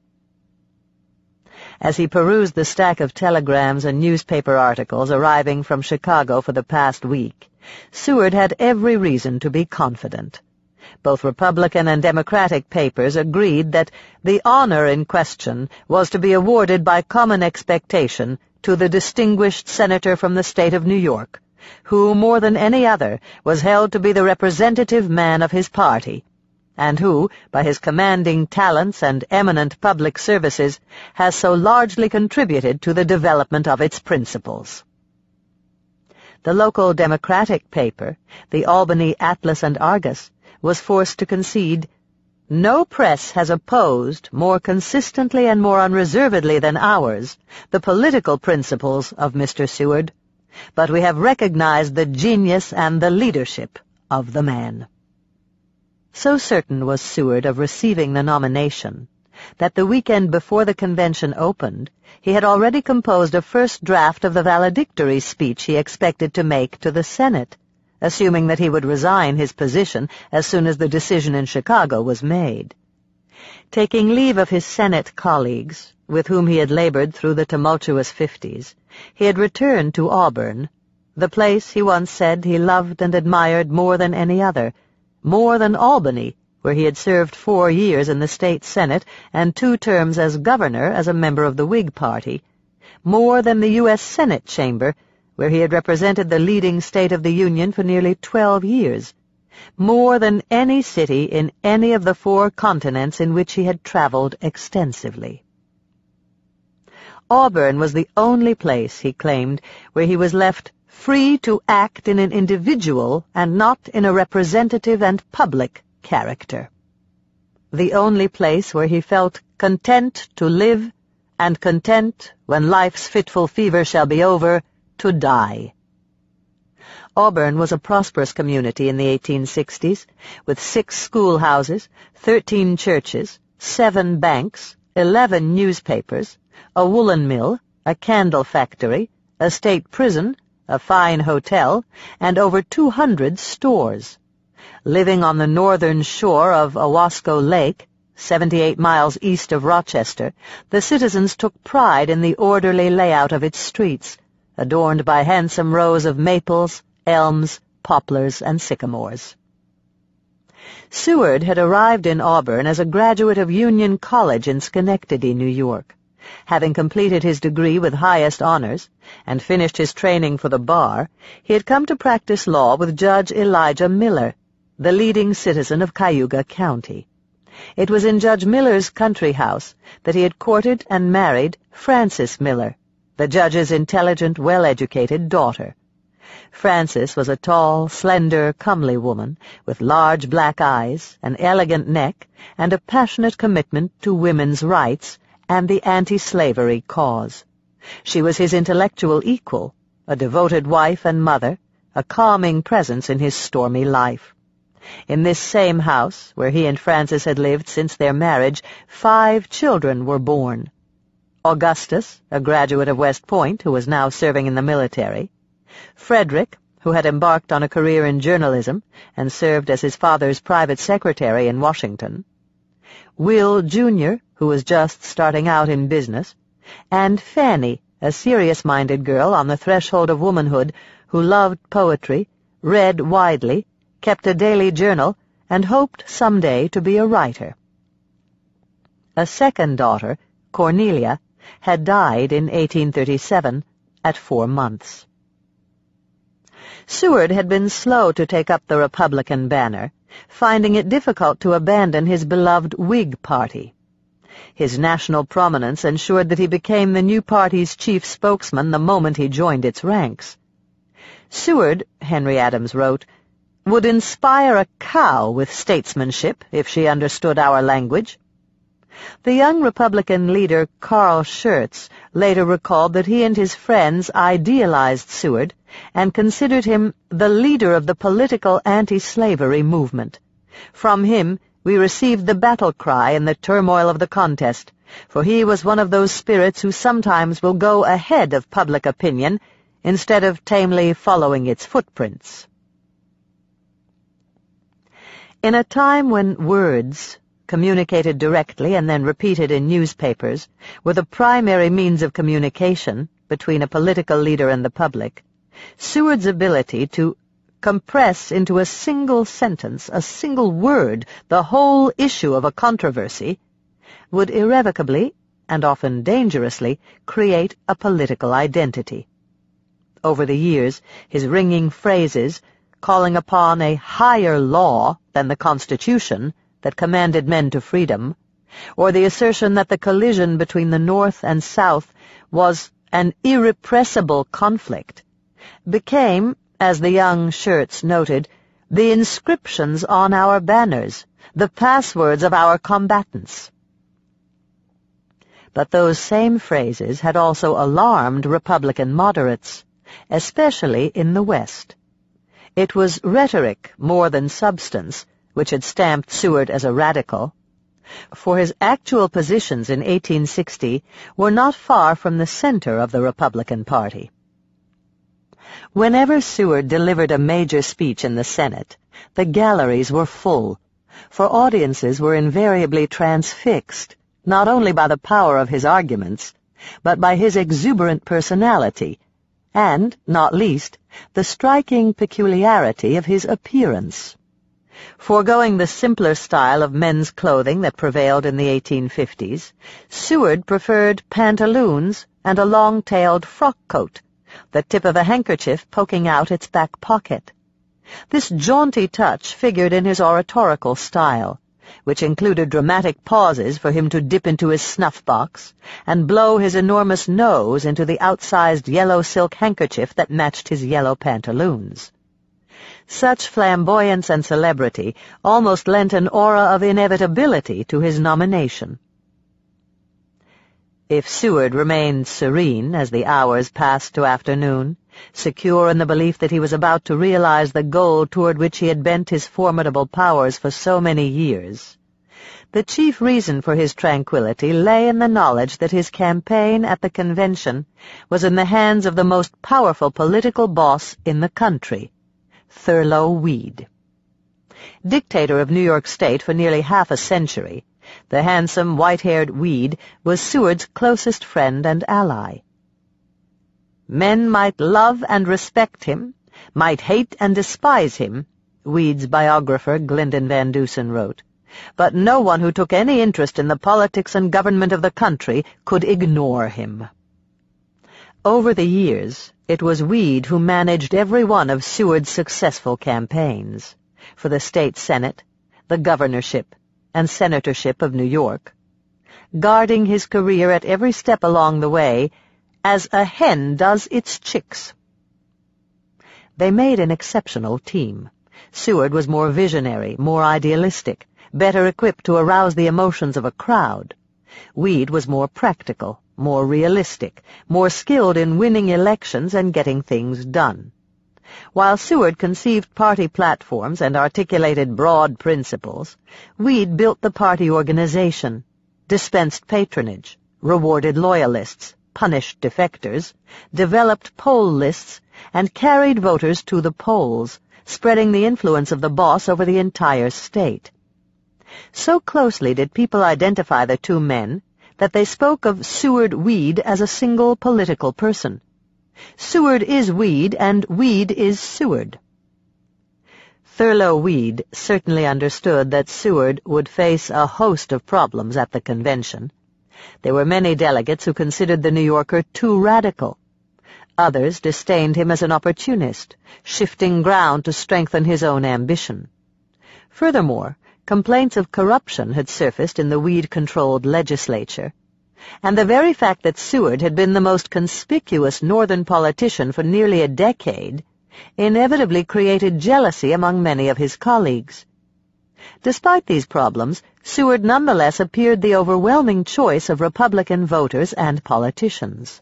As he perused the stack of telegrams and newspaper articles arriving from Chicago for the past week, Seward had every reason to be confident. Both Republican and Democratic papers agreed that the honor in question was to be awarded by common expectation to the distinguished senator from the state of New York, who, more than any other, was held to be the representative man of his party, and who, by his commanding talents and eminent public services, has so largely contributed to the development of its principles. The local Democratic paper, the Albany Atlas and Argus, was forced to concede, "No press has opposed, more consistently and more unreservedly than ours, the political principles of Mr. Seward, but we have recognized the genius and the leadership of the man." So certain was Seward of receiving the nomination that the weekend before the convention opened, he had already composed a first draft of the valedictory speech he expected to make to the Senate, assuming that he would resign his position as soon as the decision in Chicago was made. Taking leave of his Senate colleagues, with whom he had labored through the tumultuous 50s, he had returned to Auburn, the place he once said he loved and admired more than any other, more than Albany, where he had served 4 years in the state Senate and 2 terms as governor as a member of the Whig Party, more than the U.S. Senate chamber, where he had represented the leading state of the Union for nearly 12 years, more than any city in any of the 4 continents in which he had traveled extensively. Auburn was the only place, he claimed, where he was left free to act in an individual and not in a representative and public character. The only place where he felt content to live, and content, when life's fitful fever shall be over, to die. Auburn was a prosperous community in the 1860s, with 6 schoolhouses, 13 churches, 7 banks, 11 newspapers, a woolen mill, a candle factory, a state prison, a fine hotel, and over 200 stores. Living on the northern shore of Owasco Lake, 78 miles east of Rochester, the citizens took pride in the orderly layout of its streets, adorned by handsome rows of maples, elms, poplars, and sycamores. Seward had arrived in Auburn as a graduate of Union College in Schenectady, New York. Having completed his degree with highest honors and finished his training for the bar, he had come to practice law with Judge Elijah Miller, the leading citizen of Cayuga County. It was in Judge Miller's country house that he had courted and married Frances Miller, the judge's intelligent, well-educated daughter. Frances was a tall, slender, comely woman with large black eyes, an elegant neck, and a passionate commitment to women's rights and the anti-slavery cause. She was his intellectual equal, a devoted wife and mother, a calming presence in his stormy life. In this same house, where he and Frances had lived since their marriage, 5 children were born. Augustus, a graduate of West Point who was now serving in the military, Frederick, who had embarked on a career in journalism and served as his father's private secretary in Washington, Will, Jr., who was just starting out in business, and Fanny, a serious-minded girl on the threshold of womanhood who loved poetry, read widely, kept a daily journal, and hoped someday to be a writer. A second daughter, Cornelia, had died in 1837 at 4 months. Seward had been slow to take up the Republican banner, finding it difficult to abandon his beloved Whig party. His national prominence ensured that he became the new party's chief spokesman the moment he joined its ranks. Seward, Henry Adams wrote, would inspire a cow with statesmanship if she understood our language. The young Republican leader Carl Schurz later recalled that he and his friends idealized Seward and considered him the leader of the political anti-slavery movement. From him we received the battle cry in the turmoil of the contest, for he was one of those spirits who sometimes will go ahead of public opinion instead of tamely following its footprints. In a time when words, communicated directly and then repeated in newspapers, were the primary means of communication between a political leader and the public, Seward's ability to compress into a single sentence, a single word, the whole issue of a controversy, would irrevocably, and often dangerously, create a political identity. Over the years, his ringing phrases, calling upon a higher law than the Constitution that commanded men to freedom, or the assertion that the collision between the North and South was an irrepressible conflict, became, as the young Schurz noted, the inscriptions on our banners, the passwords of our combatants. But those same phrases had also alarmed Republican moderates, especially in the West. It was rhetoric more than substance which had stamped Seward as a radical, for his actual positions in 1860 were not far from the center of the Republican Party. Whenever Seward delivered a major speech in the Senate, the galleries were full, for audiences were invariably transfixed, not only by the power of his arguments, but by his exuberant personality, and, not least, the striking peculiarity of his appearance. Foregoing the simpler style of men's clothing that prevailed in the 1850s, Seward preferred pantaloons and a long-tailed frock coat, the tip of a handkerchief poking out its back pocket. This jaunty touch figured in his oratorical style, which included dramatic pauses for him to dip into his snuff-box and blow his enormous nose into the outsized yellow silk handkerchief that matched his yellow pantaloons. Such flamboyance and celebrity almost lent an aura of inevitability to his nomination. If Seward remained serene as the hours passed to afternoon, secure in the belief that he was about to realize the goal toward which he had bent his formidable powers for so many years, the chief reason for his tranquility lay in the knowledge that his campaign at the convention was in the hands of the most powerful political boss in the country, Thurlow Weed. Dictator of New York State for nearly half a century, the handsome, white-haired Weed was Seward's closest friend and ally. Men might love and respect him, might hate and despise him, Weed's biographer Glyndon Van Dusen wrote, but no one who took any interest in the politics and government of the country could ignore him. Over the years, it was Weed who managed every one of Seward's successful campaigns, for the state senate, the governorship, and senatorship of New York, guarding his career at every step along the way, as a hen does its chicks. They made an exceptional team. Seward was more visionary, more idealistic, better equipped to arouse the emotions of a crowd. Weed was more practical, more realistic, more skilled in winning elections and getting things done. While Seward conceived party platforms and articulated broad principles, Weed built the party organization, dispensed patronage, rewarded loyalists, punished defectors, developed poll lists, and carried voters to the polls, spreading the influence of the boss over the entire state. So closely did people identify the two men that they spoke of Seward Weed as a single political person. Seward is Weed, and Weed is Seward. Thurlow Weed certainly understood that Seward would face a host of problems at the convention. There were many delegates who considered the New Yorker too radical. Others disdained him as an opportunist, shifting ground to strengthen his own ambition. Furthermore, complaints of corruption had surfaced in the Weed-controlled legislature, and the very fact that Seward had been the most conspicuous Northern politician for nearly a decade inevitably created jealousy among many of his colleagues. Despite these problems, Seward nonetheless appeared the overwhelming choice of Republican voters and politicians.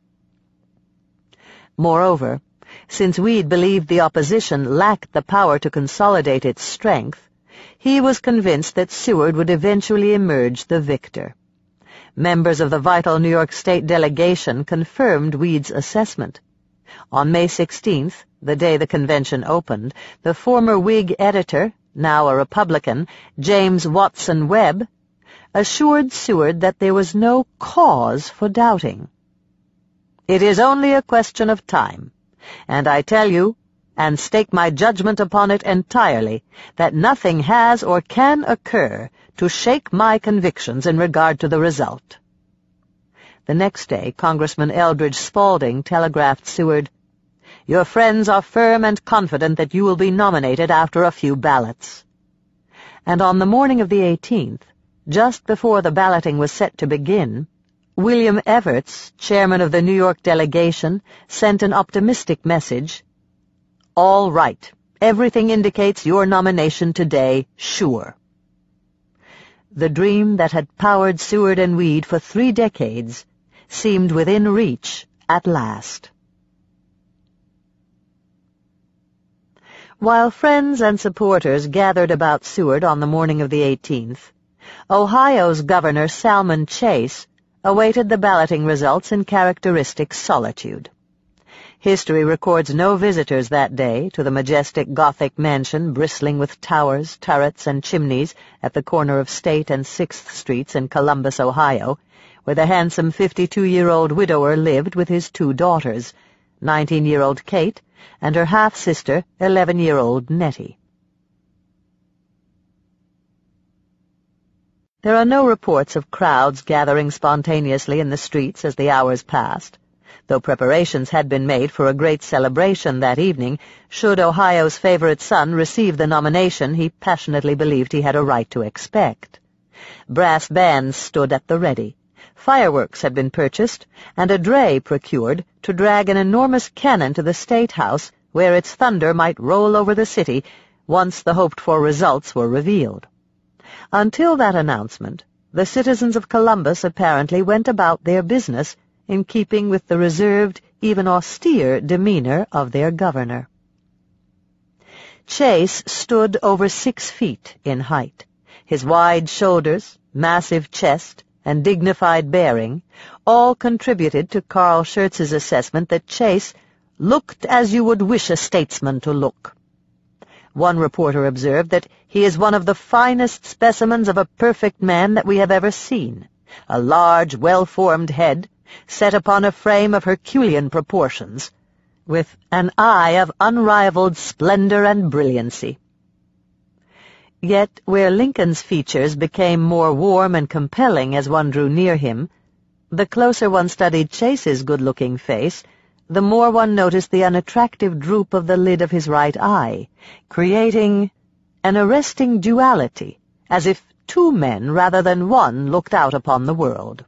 Moreover, since Weed believed the opposition lacked the power to consolidate its strength, he was convinced that Seward would eventually emerge the victor. Members of the vital New York State delegation confirmed Weed's assessment. On May 16th, the day the convention opened, the former Whig editor, now a Republican, James Watson Webb, assured Seward that there was no cause for doubting. "It is only a question of time, and I tell you, and stake my judgment upon it entirely, that nothing has or can occur to shake my convictions in regard to the result." The next day, Congressman Eldridge Spaulding telegraphed Seward, "Your friends are firm and confident that you will be nominated after a few ballots." And on the morning of the 18th, just before the balloting was set to begin, William Evarts, chairman of the New York delegation, sent an optimistic message, "All right. Everything indicates your nomination today, sure." The dream that had powered Seward and Weed for 3 decades seemed within reach at last. While friends and supporters gathered about Seward on the morning of the 18th, Ohio's Governor Salmon Chase awaited the balloting results in characteristic solitude. History records no visitors that day to the majestic Gothic mansion bristling with towers, turrets, and chimneys at the corner of State and 6th Streets in Columbus, Ohio, where the handsome 52-year-old widower lived with his 2 daughters, 19-year-old Kate and her half-sister, 11-year-old Nettie. There are no reports of crowds gathering spontaneously in the streets as the hours passed, though preparations had been made for a great celebration that evening should Ohio's favorite son receive the nomination he passionately believed he had a right to expect. Brass bands stood at the ready. Fireworks had been purchased, and a dray procured to drag an enormous cannon to the State House, where its thunder might roll over the city once the hoped-for results were revealed. Until that announcement, the citizens of Columbus apparently went about their business in keeping with the reserved, even austere demeanor of their governor. Chase stood over 6 feet in height. His wide shoulders, massive chest, and dignified bearing all contributed to Carl Schurz's assessment that Chase looked as you would wish a statesman to look. One reporter observed that he is one of the finest specimens of a perfect man that we have ever seen, a large, well-formed head, set upon a frame of Herculean proportions, with an eye of unrivaled splendor and brilliancy. Yet where Lincoln's features became more warm and compelling as one drew near him, the closer one studied Chase's good-looking face, the more one noticed the unattractive droop of the lid of his right eye, creating an arresting duality, as if 2 men rather than one looked out upon the world.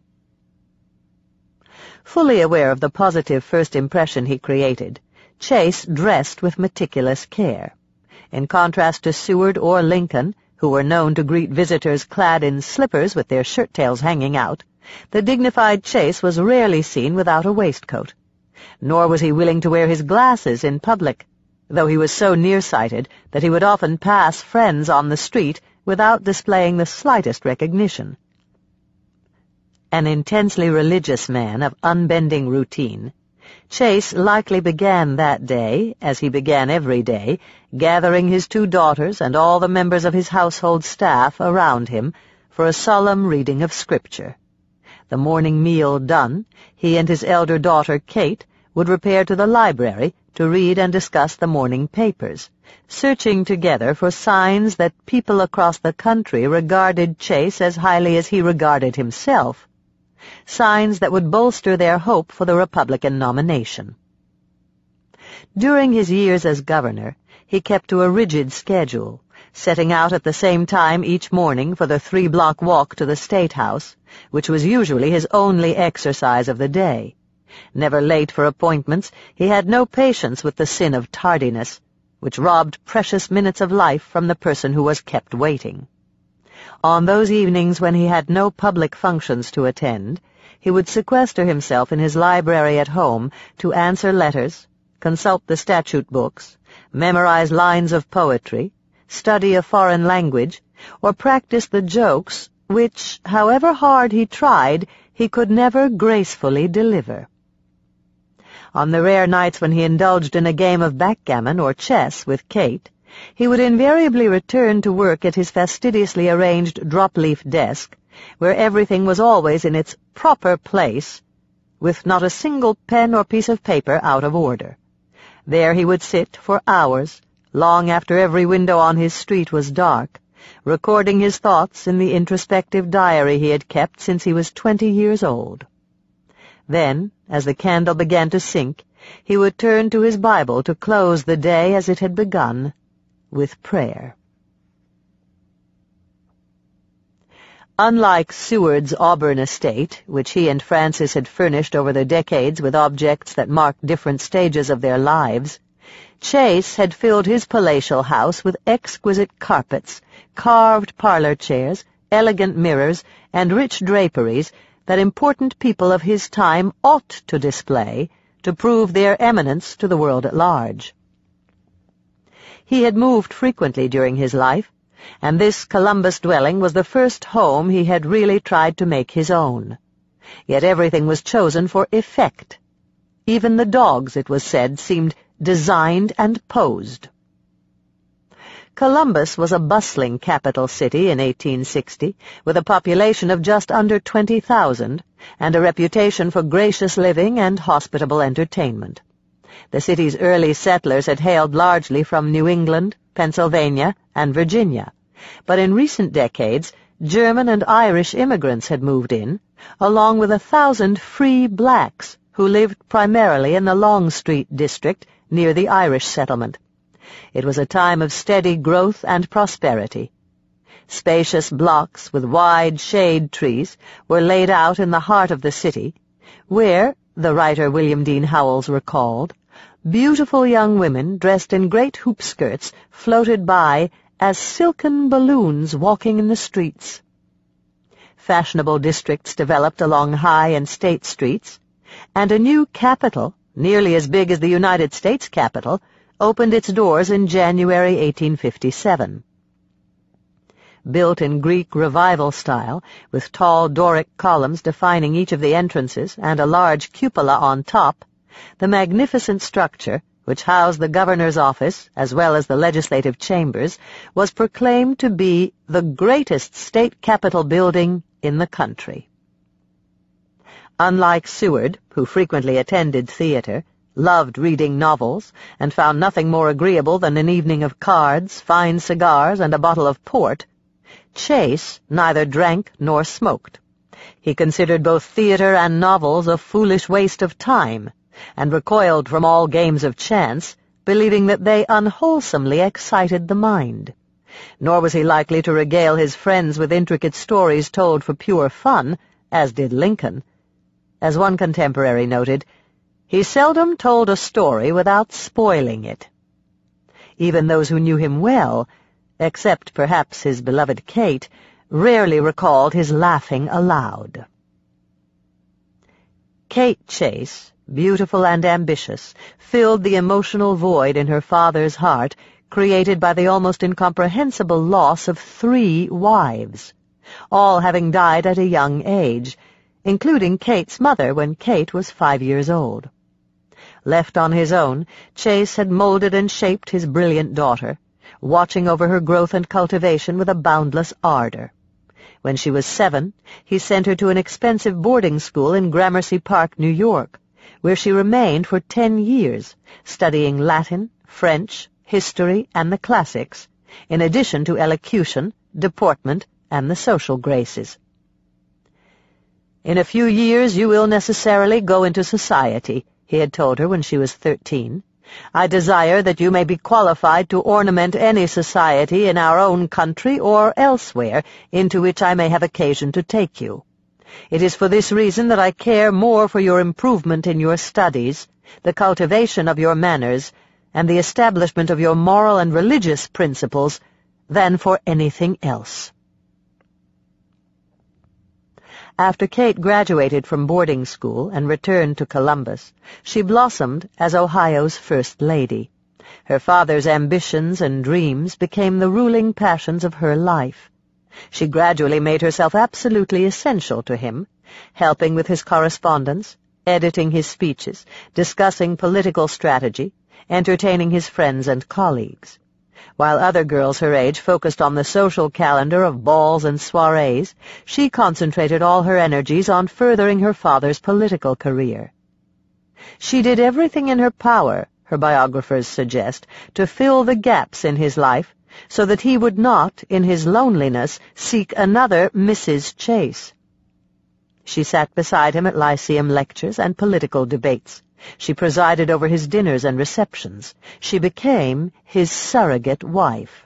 Fully aware of the positive first impression he created, Chase dressed with meticulous care. In contrast to Seward or Lincoln, who were known to greet visitors clad in slippers with their shirt-tails hanging out, the dignified Chase was rarely seen without a waistcoat. Nor was he willing to wear his glasses in public, though he was so nearsighted that he would often pass friends on the street without displaying the slightest recognition. An intensely religious man of unbending routine, Chase likely began that day, as he began every day, gathering his 2 daughters and all the members of his household staff around him for a solemn reading of Scripture. The morning meal done, he and his elder daughter, Kate, would repair to the library to read and discuss the morning papers, searching together for signs that people across the country regarded Chase as highly as he regarded himself, signs that would bolster their hope for the Republican nomination. During his years as governor, he kept to a rigid schedule, setting out at the same time each morning for the 3-block walk to the State House, which was usually his only exercise of the day. Never late for appointments, he had no patience with the sin of tardiness, which robbed precious minutes of life from the person who was kept waiting. On those evenings when he had no public functions to attend, he would sequester himself in his library at home to answer letters, consult the statute books, memorize lines of poetry, study a foreign language, or practice the jokes which, however hard he tried, he could never gracefully deliver. On the rare nights when he indulged in a game of backgammon or chess with Kate, he would invariably return to work at his fastidiously arranged drop-leaf desk, where everything was always in its proper place, with not a single pen or piece of paper out of order. There he would sit for hours, long after every window on his street was dark, recording his thoughts in the introspective diary he had kept since he was 20 years old. Then, as the candle began to sink, he would turn to his Bible to close the day as it had begun, with prayer. Unlike Seward's Auburn estate, which he and Frances had furnished over the decades with objects that marked different stages of their lives, Chase had filled his palatial house with exquisite carpets, carved parlor chairs, elegant mirrors, and rich draperies that important people of his time ought to display to prove their eminence to the world at large. He had moved frequently during his life, and this Columbus dwelling was the first home he had really tried to make his own. Yet everything was chosen for effect. Even the dogs, it was said, seemed designed and posed. Columbus was a bustling capital city in 1860, with a population of just under 20,000, and a reputation for gracious living and hospitable entertainment. The city's early settlers had hailed largely from New England, Pennsylvania, and Virginia, but in recent decades German and Irish immigrants had moved in, along with 1,000 free blacks who lived primarily in the Longstreet district near the Irish settlement. It was a time of steady growth and prosperity. Spacious blocks with wide shade trees were laid out in the heart of the city, where, the writer William Dean Howells recalled, beautiful young women dressed in great hoop skirts floated by as silken balloons walking in the streets. Fashionable districts developed along High and State Streets, and a new Capitol, nearly as big as the United States Capitol, opened its doors in January 1857. Built in Greek Revival style, with tall Doric columns defining each of the entrances and a large cupola on top, the magnificent structure, which housed the governor's office as well as the legislative chambers, was proclaimed to be the greatest state capitol building in the country. Unlike Seward, who frequently attended theater, loved reading novels, and found nothing more agreeable than an evening of cards, fine cigars, and a bottle of port, Chase neither drank nor smoked. He considered both theater and novels a foolish waste of time, and recoiled from all games of chance, believing that they unwholesomely excited the mind. Nor was he likely to regale his friends with intricate stories told for pure fun, as did Lincoln. As one contemporary noted, he seldom told a story without spoiling it. Even those who knew him well, except perhaps his beloved Kate, rarely recalled his laughing aloud. Kate Chase, beautiful and ambitious, filled the emotional void in her father's heart created by the almost incomprehensible loss of 3 wives, all having died at a young age, including Kate's mother when Kate was 5 years old. Left on his own, Chase had molded and shaped his brilliant daughter, watching over her growth and cultivation with a boundless ardor. When she was 7, he sent her to an expensive boarding school in Gramercy Park, New York, where she remained for 10 years, studying Latin, French, history, and the classics, in addition to elocution, deportment, and the social graces. "In a few years you will necessarily go into society," he had told her when she was 13. "I desire that you may be qualified to ornament any society in our own country or elsewhere into which I may have occasion to take you. It is for this reason that I care more for your improvement in your studies, the cultivation of your manners, and the establishment of your moral and religious principles than for anything else." After Kate graduated from boarding school and returned to Columbus, she blossomed as Ohio's First Lady. Her father's ambitions and dreams became the ruling passions of her life. She gradually made herself absolutely essential to him, helping with his correspondence, editing his speeches, discussing political strategy, entertaining his friends and colleagues. While other girls her age focused on the social calendar of balls and soirees, she concentrated all her energies on furthering her father's political career. She did everything in her power, her biographers suggest, to fill the gaps in his life, so that he would not, in his loneliness, seek another Mrs. Chase. She sat beside him at Lyceum lectures and political debates. She presided over his dinners and receptions. She became his surrogate wife.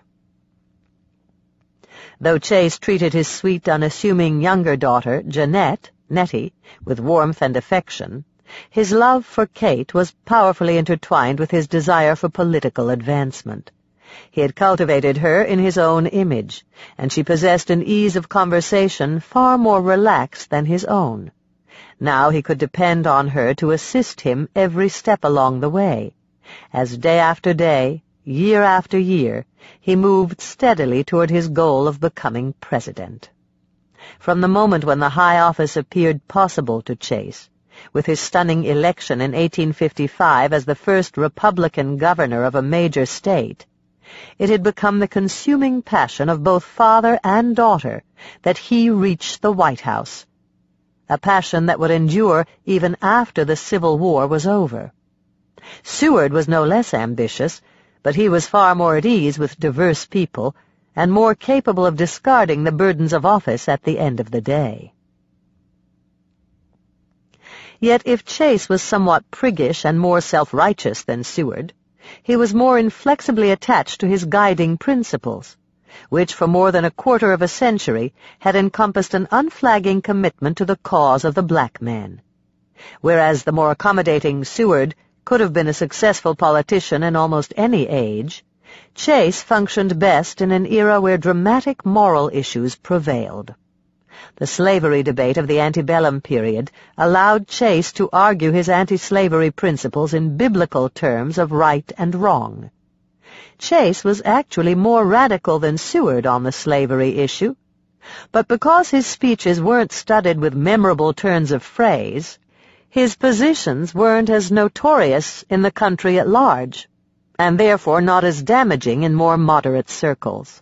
Though Chase treated his sweet, unassuming younger daughter, Jeanette, Nettie, with warmth and affection, his love for Kate was powerfully intertwined with his desire for political advancement. He had cultivated her in his own image, and she possessed an ease of conversation far more relaxed than his own. Now he could depend on her to assist him every step along the way, as day after day, year after year, he moved steadily toward his goal of becoming president. From the moment when the high office appeared possible to Chase, with his stunning election in 1855 as the first Republican governor of a major state, it had become the consuming passion of both father and daughter that he reach the White House, a passion that would endure even after the Civil War was over. Seward was no less ambitious, but he was far more at ease with diverse people and more capable of discarding the burdens of office at the end of the day. Yet if Chase was somewhat priggish and more self-righteous than Seward, he was more inflexibly attached to his guiding principles, which for more than a quarter of a century had encompassed an unflagging commitment to the cause of the black man. Whereas the more accommodating Seward could have been a successful politician in almost any age, Chase functioned best in an era where dramatic moral issues prevailed. The slavery debate of the antebellum period allowed Chase to argue his anti-slavery principles in biblical terms of right and wrong. Chase was actually more radical than Seward on the slavery issue, but because his speeches weren't studded with memorable turns of phrase, his positions weren't as notorious in the country at large, and therefore not as damaging in more moderate circles.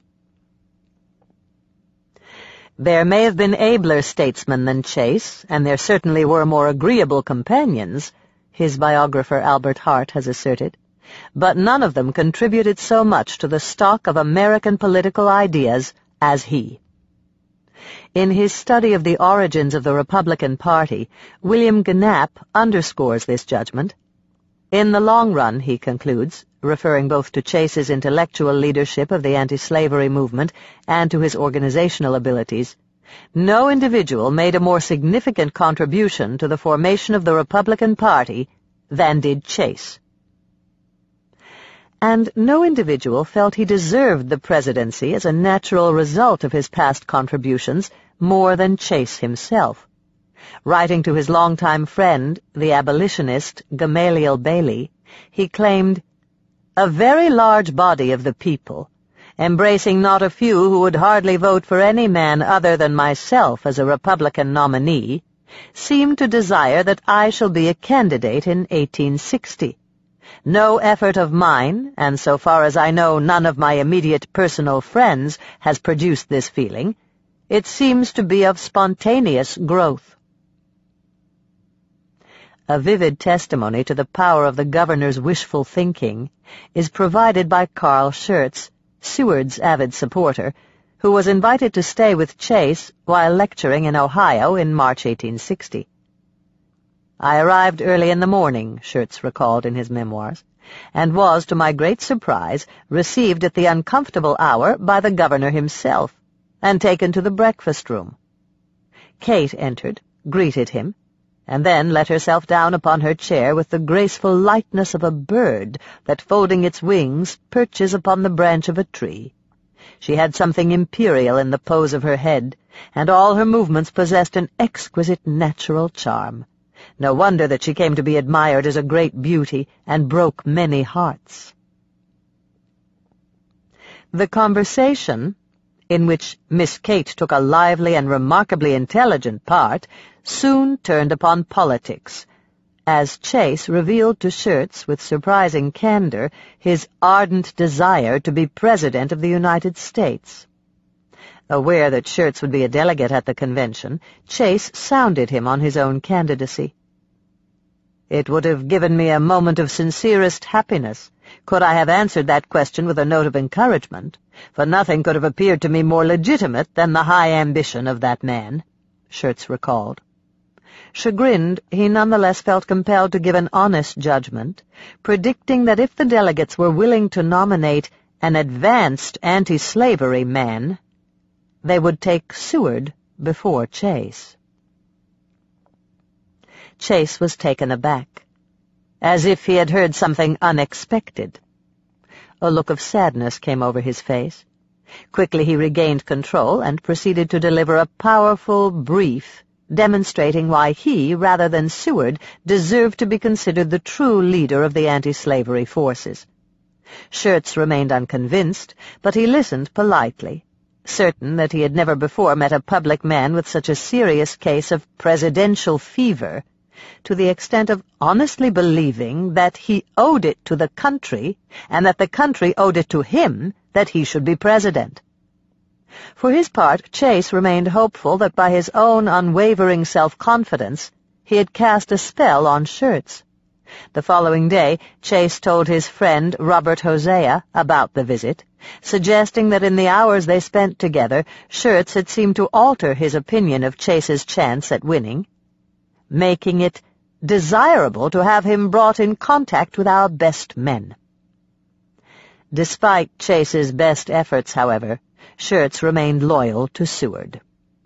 There may have been abler statesmen than Chase, and there certainly were more agreeable companions, his biographer Albert Hart has asserted, but none of them contributed so much to the stock of American political ideas as he. In his study of the origins of the Republican Party, William Gnapp underscores this judgment. In the long run, he concludes, referring both to Chase's intellectual leadership of the anti-slavery movement and to his organizational abilities, no individual made a more significant contribution to the formation of the Republican Party than did Chase. And no individual felt he deserved the presidency as a natural result of his past contributions more than Chase himself. Writing to his longtime friend, the abolitionist Gamaliel Bailey, he claimed, "A very large body of the people, embracing not a few who would hardly vote for any man other than myself as a Republican nominee, seem to desire that I shall be a candidate in 1860. No effort of mine, and so far as I know none of my immediate personal friends, has produced this feeling. It seems to be of spontaneous growth." A vivid testimony to the power of the governor's wishful thinking is provided by Carl Schurz, Seward's avid supporter, who was invited to stay with Chase while lecturing in Ohio in March 1860. "I arrived early in the morning," Schurz recalled in his memoirs, "and was, to my great surprise, received at the uncomfortable hour by the governor himself, and taken to the breakfast-room. Kate entered, greeted him, and then let herself down upon her chair with the graceful lightness of a bird that, folding its wings, perches upon the branch of a tree. She had something imperial in the pose of her head, and all her movements possessed an exquisite natural charm. No wonder that she came to be admired as a great beauty and broke many hearts." The conversation, in which Miss Kate took a lively and remarkably intelligent part, soon turned upon politics, as Chase revealed to Schurz with surprising candor his ardent desire to be President of the United States. Aware that Schurz would be a delegate at the convention, Chase sounded him on his own candidacy. "It would have given me a moment of sincerest happiness could I have answered that question with a note of encouragement, for nothing could have appeared to me more legitimate than the high ambition of that man," Schurz recalled. Chagrined, he nonetheless felt compelled to give an honest judgment, predicting that if the delegates were willing to nominate an advanced anti-slavery man, they would take Seward before Chase. Chase was taken aback, as if he had heard something unexpected. A look of sadness came over his face. Quickly he regained control and proceeded to deliver a powerful brief demonstrating why he, rather than Seward, deserved to be considered the true leader of the anti-slavery forces. Schurz remained unconvinced, but he listened politely, certain that he had never before met a public man with such a serious case of presidential fever, to the extent of honestly believing that he owed it to the country, and that the country owed it to him, that he should be president. For his part, Chase remained hopeful that by his own unwavering self-confidence he had cast a spell on Schurz. The following day, Chase told his friend Robert Hosea about the visit, suggesting that in the hours they spent together, Schurz had seemed to alter his opinion of Chase's chance at winning, making it desirable to have him brought in contact with our best men. Despite Chase's best efforts, however, Schurz remained loyal to Seward.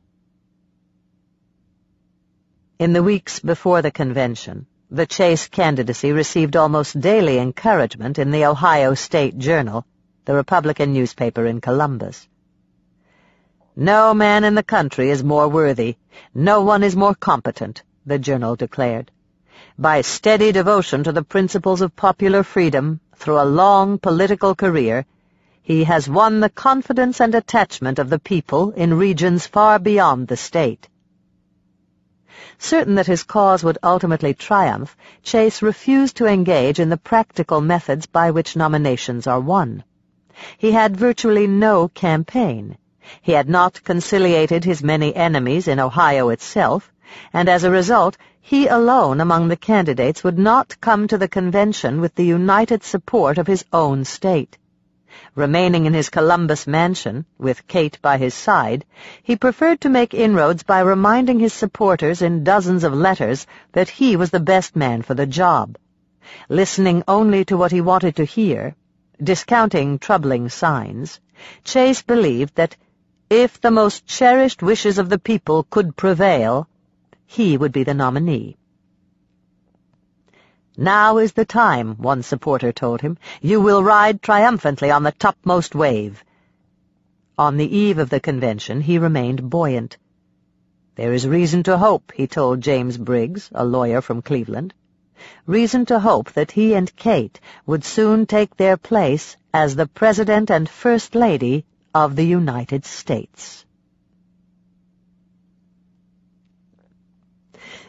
In the weeks before the convention, the Chase candidacy received almost daily encouragement in the Ohio State Journal, the Republican newspaper in Columbus. "No man in the country is more worthy, no one is more competent," the journal declared. "By steady devotion to the principles of popular freedom through a long political career, he has won the confidence and attachment of the people in regions far beyond the state." Certain that his cause would ultimately triumph, Chase refused to engage in the practical methods by which nominations are won. He had virtually no campaign. He had not conciliated his many enemies in Ohio itself, and as a result, he alone among the candidates would not come to the convention with the united support of his own state. Remaining in his Columbus mansion, with Kate by his side, he preferred to make inroads by reminding his supporters in dozens of letters that he was the best man for the job. Listening only to what he wanted to hear, discounting troubling signs, Chase believed that if the most cherished wishes of the people could prevail, he would be the nominee. "Now is the time," one supporter told him. "You will ride triumphantly on the topmost wave." On the eve of the convention, he remained buoyant. "There is reason to hope," he told James Briggs, a lawyer from Cleveland. Reason to hope that he and Kate would soon take their place as the President and First Lady of the United States.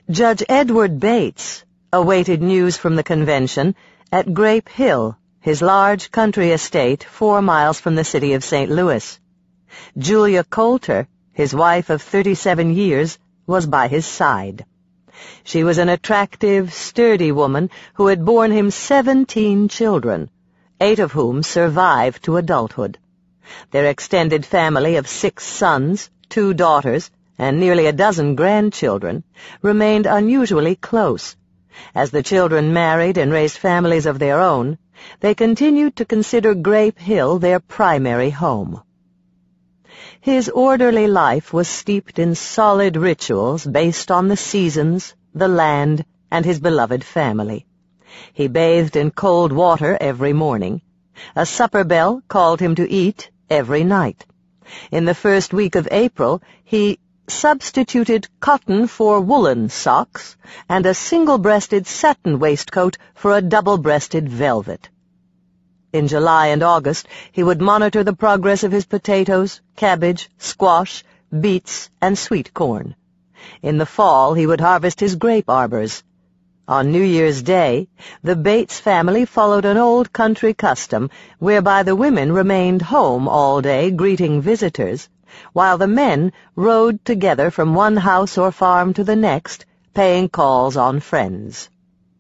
Judge Edward Bates awaited news from the convention at Grape Hill, his large country estate 4 miles from the city of St. Louis. Julia Coulter, his wife of 37 years, was by his side. She was an attractive, sturdy woman who had borne him 17 children, 8 of whom survived to adulthood. Their extended family of 6 sons, 2 daughters, and nearly a dozen grandchildren remained unusually close. As the children married and raised families of their own, they continued to consider Grape Hill their primary home. His orderly life was steeped in solid rituals based on the seasons, the land, and his beloved family. He bathed in cold water every morning. A supper bell called him to eat every night. In the first week of April, he substituted cotton for woolen socks and a single-breasted satin waistcoat for a double-breasted velvet. In July and August, he would monitor the progress of his potatoes, cabbage, squash, beets, and sweet corn. In the fall, he would harvest his grape arbors. On New Year's Day, the Bates family followed an old country custom whereby the women remained home all day greeting visitors, while the men rode together from one house or farm to the next, paying calls on friends.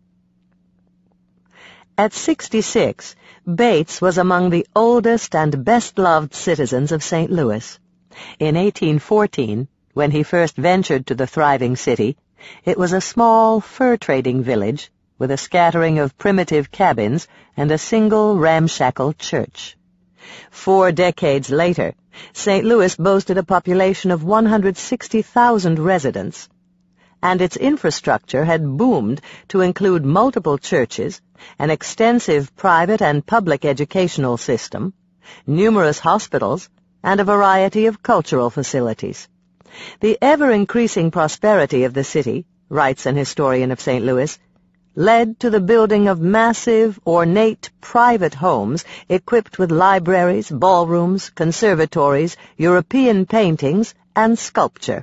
At 66, Bates was among the oldest and best-loved citizens of St. Louis. In 1814, when he first ventured to the thriving city, it was a small fur-trading village with a scattering of primitive cabins and a single ramshackle church. 4 decades later, St. Louis boasted a population of 160,000 residents, and its infrastructure had boomed to include multiple churches, an extensive private and public educational system, numerous hospitals, and a variety of cultural facilities. The ever-increasing prosperity of the city, writes an historian of St. Louis, led to the building of massive, ornate private homes equipped with libraries, ballrooms, conservatories, European paintings, and sculpture.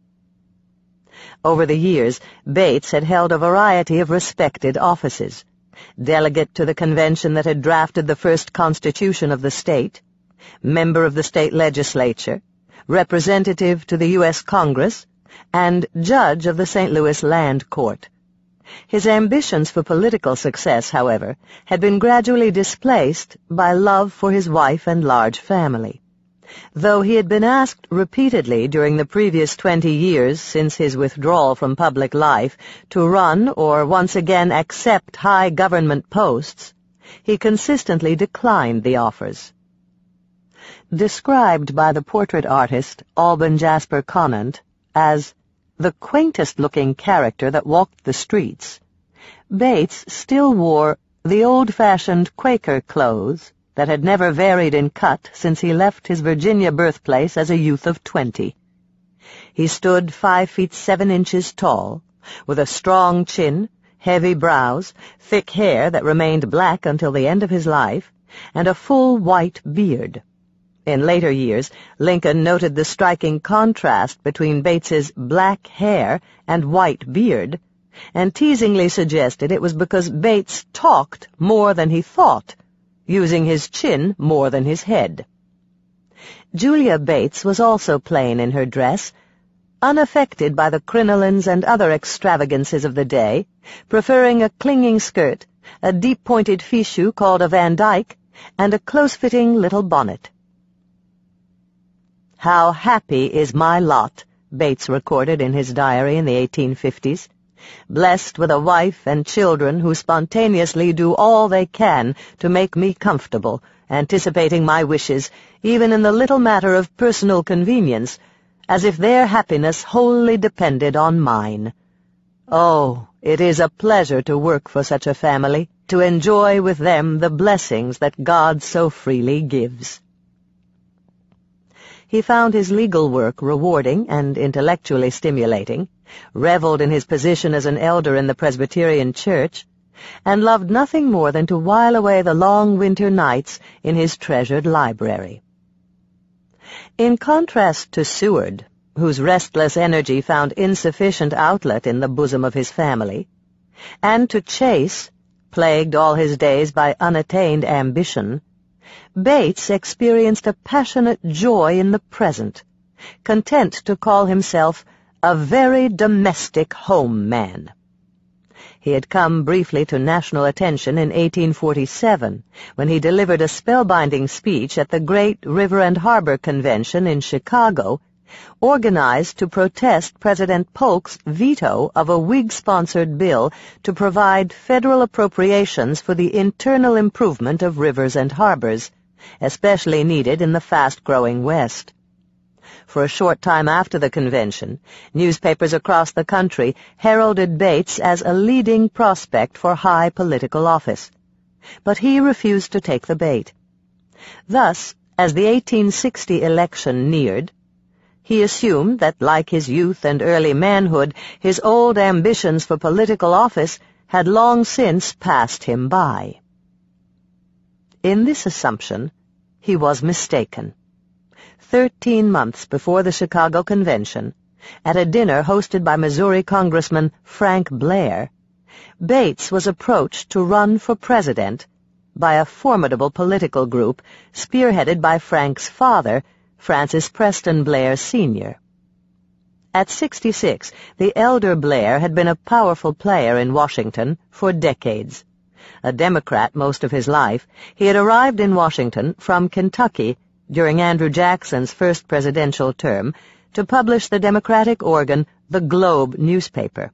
Over the years, Bates had held a variety of respected offices: delegate to the convention that had drafted the first constitution of the state, member of the state legislature, representative to the U.S. Congress, and judge of the St. Louis Land Court. His ambitions for political success, however, had been gradually displaced by love for his wife and large family. Though he had been asked repeatedly during the previous 20 years since his withdrawal from public life to run or once again accept high government posts, he consistently declined the offers. Described by the portrait artist Alban Jasper Conant as the quaintest-looking character that walked the streets, Bates still wore the old-fashioned Quaker clothes that had never varied in cut since he left his Virginia birthplace as a youth of 20. He stood 5 feet 7 inches tall, with a strong chin, heavy brows, thick hair that remained black until the end of his life, and a full white beard. In later years, Lincoln noted the striking contrast between Bates's black hair and white beard, and teasingly suggested it was because Bates talked more than he thought, using his chin more than his head. Julia Bates was also plain in her dress, unaffected by the crinolines and other extravagances of the day, preferring a clinging skirt, a deep-pointed fichu called a Van Dyke, and a close-fitting little bonnet. "How happy is my lot," Bates recorded in his diary in the 1850s, "blessed with a wife and children who spontaneously do all they can to make me comfortable, anticipating my wishes, even in the little matter of personal convenience, as if their happiness wholly depended on mine. Oh, it is a pleasure to work for such a family, to enjoy with them the blessings that God so freely gives." He found his legal work rewarding and intellectually stimulating, reveled in his position as an elder in the Presbyterian Church, and loved nothing more than to while away the long winter nights in his treasured library. In contrast to Seward, whose restless energy found insufficient outlet in the bosom of his family, and to Chase, plagued all his days by unattained ambition, Bates experienced a passionate joy in the present, content to call himself a very domestic home man. He had come briefly to national attention in 1847, when he delivered a spellbinding speech at the Great River and Harbor Convention in Chicago, organized to protest President Polk's veto of a Whig-sponsored bill to provide federal appropriations for the internal improvement of rivers and harbors, especially needed in the fast-growing West. For a short time after the convention, newspapers across the country heralded Bates as a leading prospect for high political office, but he refused to take the bait. Thus, as the 1860 election neared, he assumed that, like his youth and early manhood, his old ambitions for political office had long since passed him by. In this assumption, he was mistaken. 13 months before the Chicago Convention, at a dinner hosted by Missouri Congressman Frank Blair, Bates was approached to run for president by a formidable political group spearheaded by Frank's father, Francis Preston Blair, Sr. At 66, the elder Blair had been a powerful player in Washington for decades. A Democrat most of his life, he had arrived in Washington from Kentucky during Andrew Jackson's first presidential term to publish the Democratic organ, the Globe newspaper.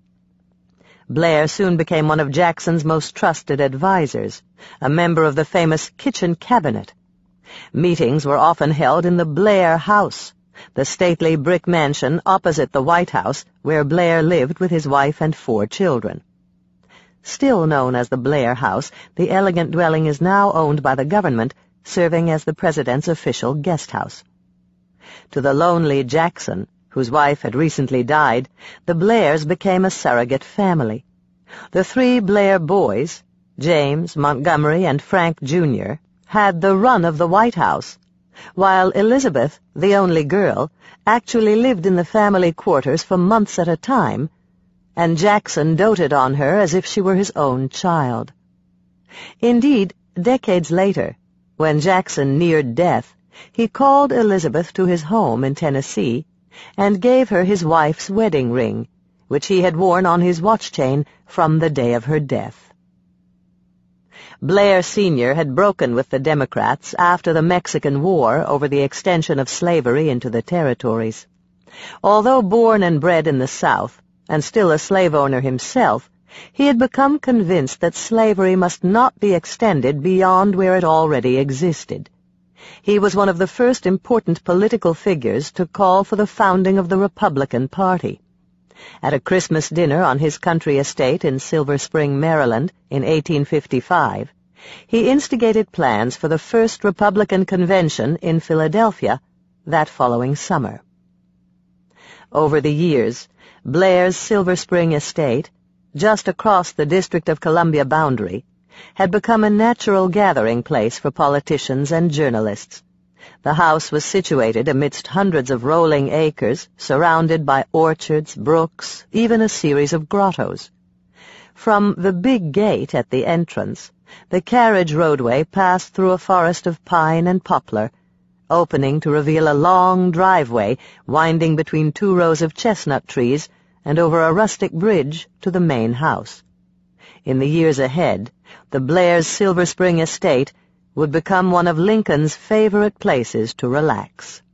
Blair soon became one of Jackson's most trusted advisers, a member of the famous Kitchen Cabinet. Meetings were often held in the Blair House, the stately brick mansion opposite the White House, where Blair lived with his wife and 4 children. Still known as the Blair House, the elegant dwelling is now owned by the government, serving as the president's official guest house. To the lonely Jackson, whose wife had recently died, the Blairs became a surrogate family. The 3 Blair boys, James, Montgomery, and Frank Jr., had the run of the White House, while Elizabeth, the only girl, actually lived in the family quarters for months at a time, and Jackson doted on her as if she were his own child. Indeed, decades later, when Jackson neared death, he called Elizabeth to his home in Tennessee and gave her his wife's wedding ring, which he had worn on his watch chain from the day of her death. Blair Sr. had broken with the Democrats after the Mexican War over the extension of slavery into the territories. Although born and bred in the South, and still a slave owner himself, he had become convinced that slavery must not be extended beyond where it already existed. He was one of the first important political figures to call for the founding of the Republican Party. At a Christmas dinner on his country estate in Silver Spring, Maryland, in 1855, he instigated plans for the first Republican convention in Philadelphia that following summer. Over the years, Blair's Silver Spring estate, just across the District of Columbia boundary, had become a natural gathering place for politicians and journalists. The house was situated amidst hundreds of rolling acres, surrounded by orchards, brooks, even a series of grottos. From the big gate at the entrance, the carriage roadway passed through a forest of pine and poplar, opening to reveal a long driveway winding between 2 rows of chestnut trees and over a rustic bridge to the main house. In the years ahead, the Blairs' Silver Spring estate would become one of Lincoln's favorite places to relax.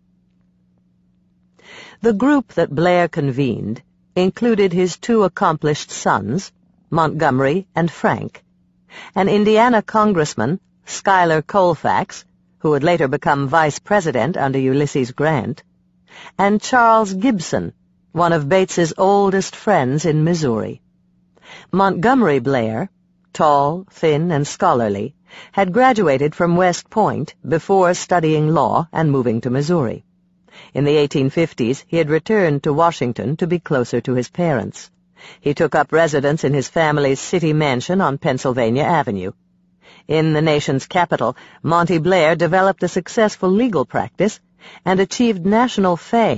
The group that Blair convened included his 2 accomplished sons, Montgomery and Frank, an Indiana congressman, Schuyler Colfax, who would later become vice president under Ulysses Grant, and Charles Gibson, one of Bates's oldest friends in Missouri. Montgomery Blair, tall, thin, and scholarly, had graduated from West Point before studying law and moving to Missouri. In the 1850s, he had returned to Washington to be closer to his parents. He took up residence in his family's city mansion on Pennsylvania Avenue. In the nation's capital, Monty Blair developed a successful legal practice and achieved national fame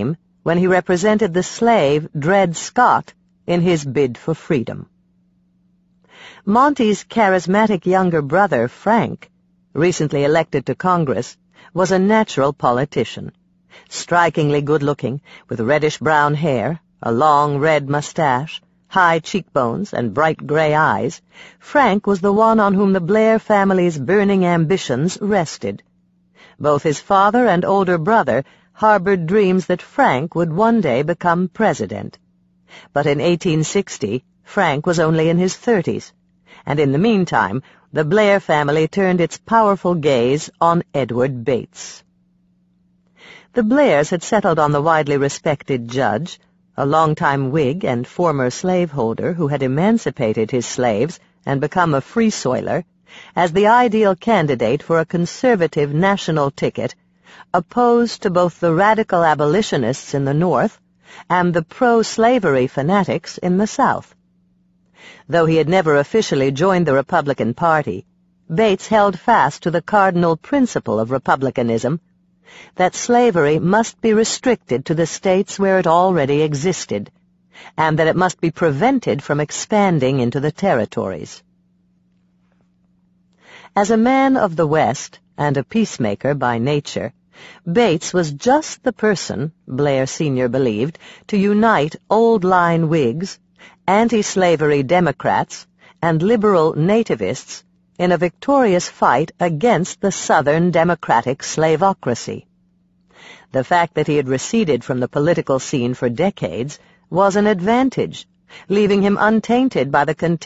when he represented the slave Dred Scott in his bid for freedom. Monty's charismatic younger brother, Frank, recently elected to Congress, was a natural politician. Strikingly good-looking, with reddish-brown hair, a long red mustache, high cheekbones, and bright gray eyes, Frank was the one on whom the Blair family's burning ambitions rested. Both his father and older brother harbored dreams that Frank would one day become president. But in 1860, Frank was only in his 30s, and in the meantime, the Blair family turned its powerful gaze on Edward Bates. The Blairs had settled on the widely respected judge, a longtime Whig and former slaveholder who had emancipated his slaves and become a free soiler, as the ideal candidate for a conservative national ticket, opposed to both the radical abolitionists in the North and the pro-slavery fanatics in the South. Though he had never officially joined the Republican Party, Bates held fast to the cardinal principle of republicanism, that slavery must be restricted to the states where it already existed, and that it must be prevented from expanding into the territories. As a man of the West and a peacemaker by nature, Bates was just the person, Blair Sr. believed, to unite old-line Whigs, anti-slavery Democrats, and liberal nativists in a victorious fight against the Southern Democratic slavocracy. The fact that he had receded from the political scene for decades was an advantage, leaving him untainted by the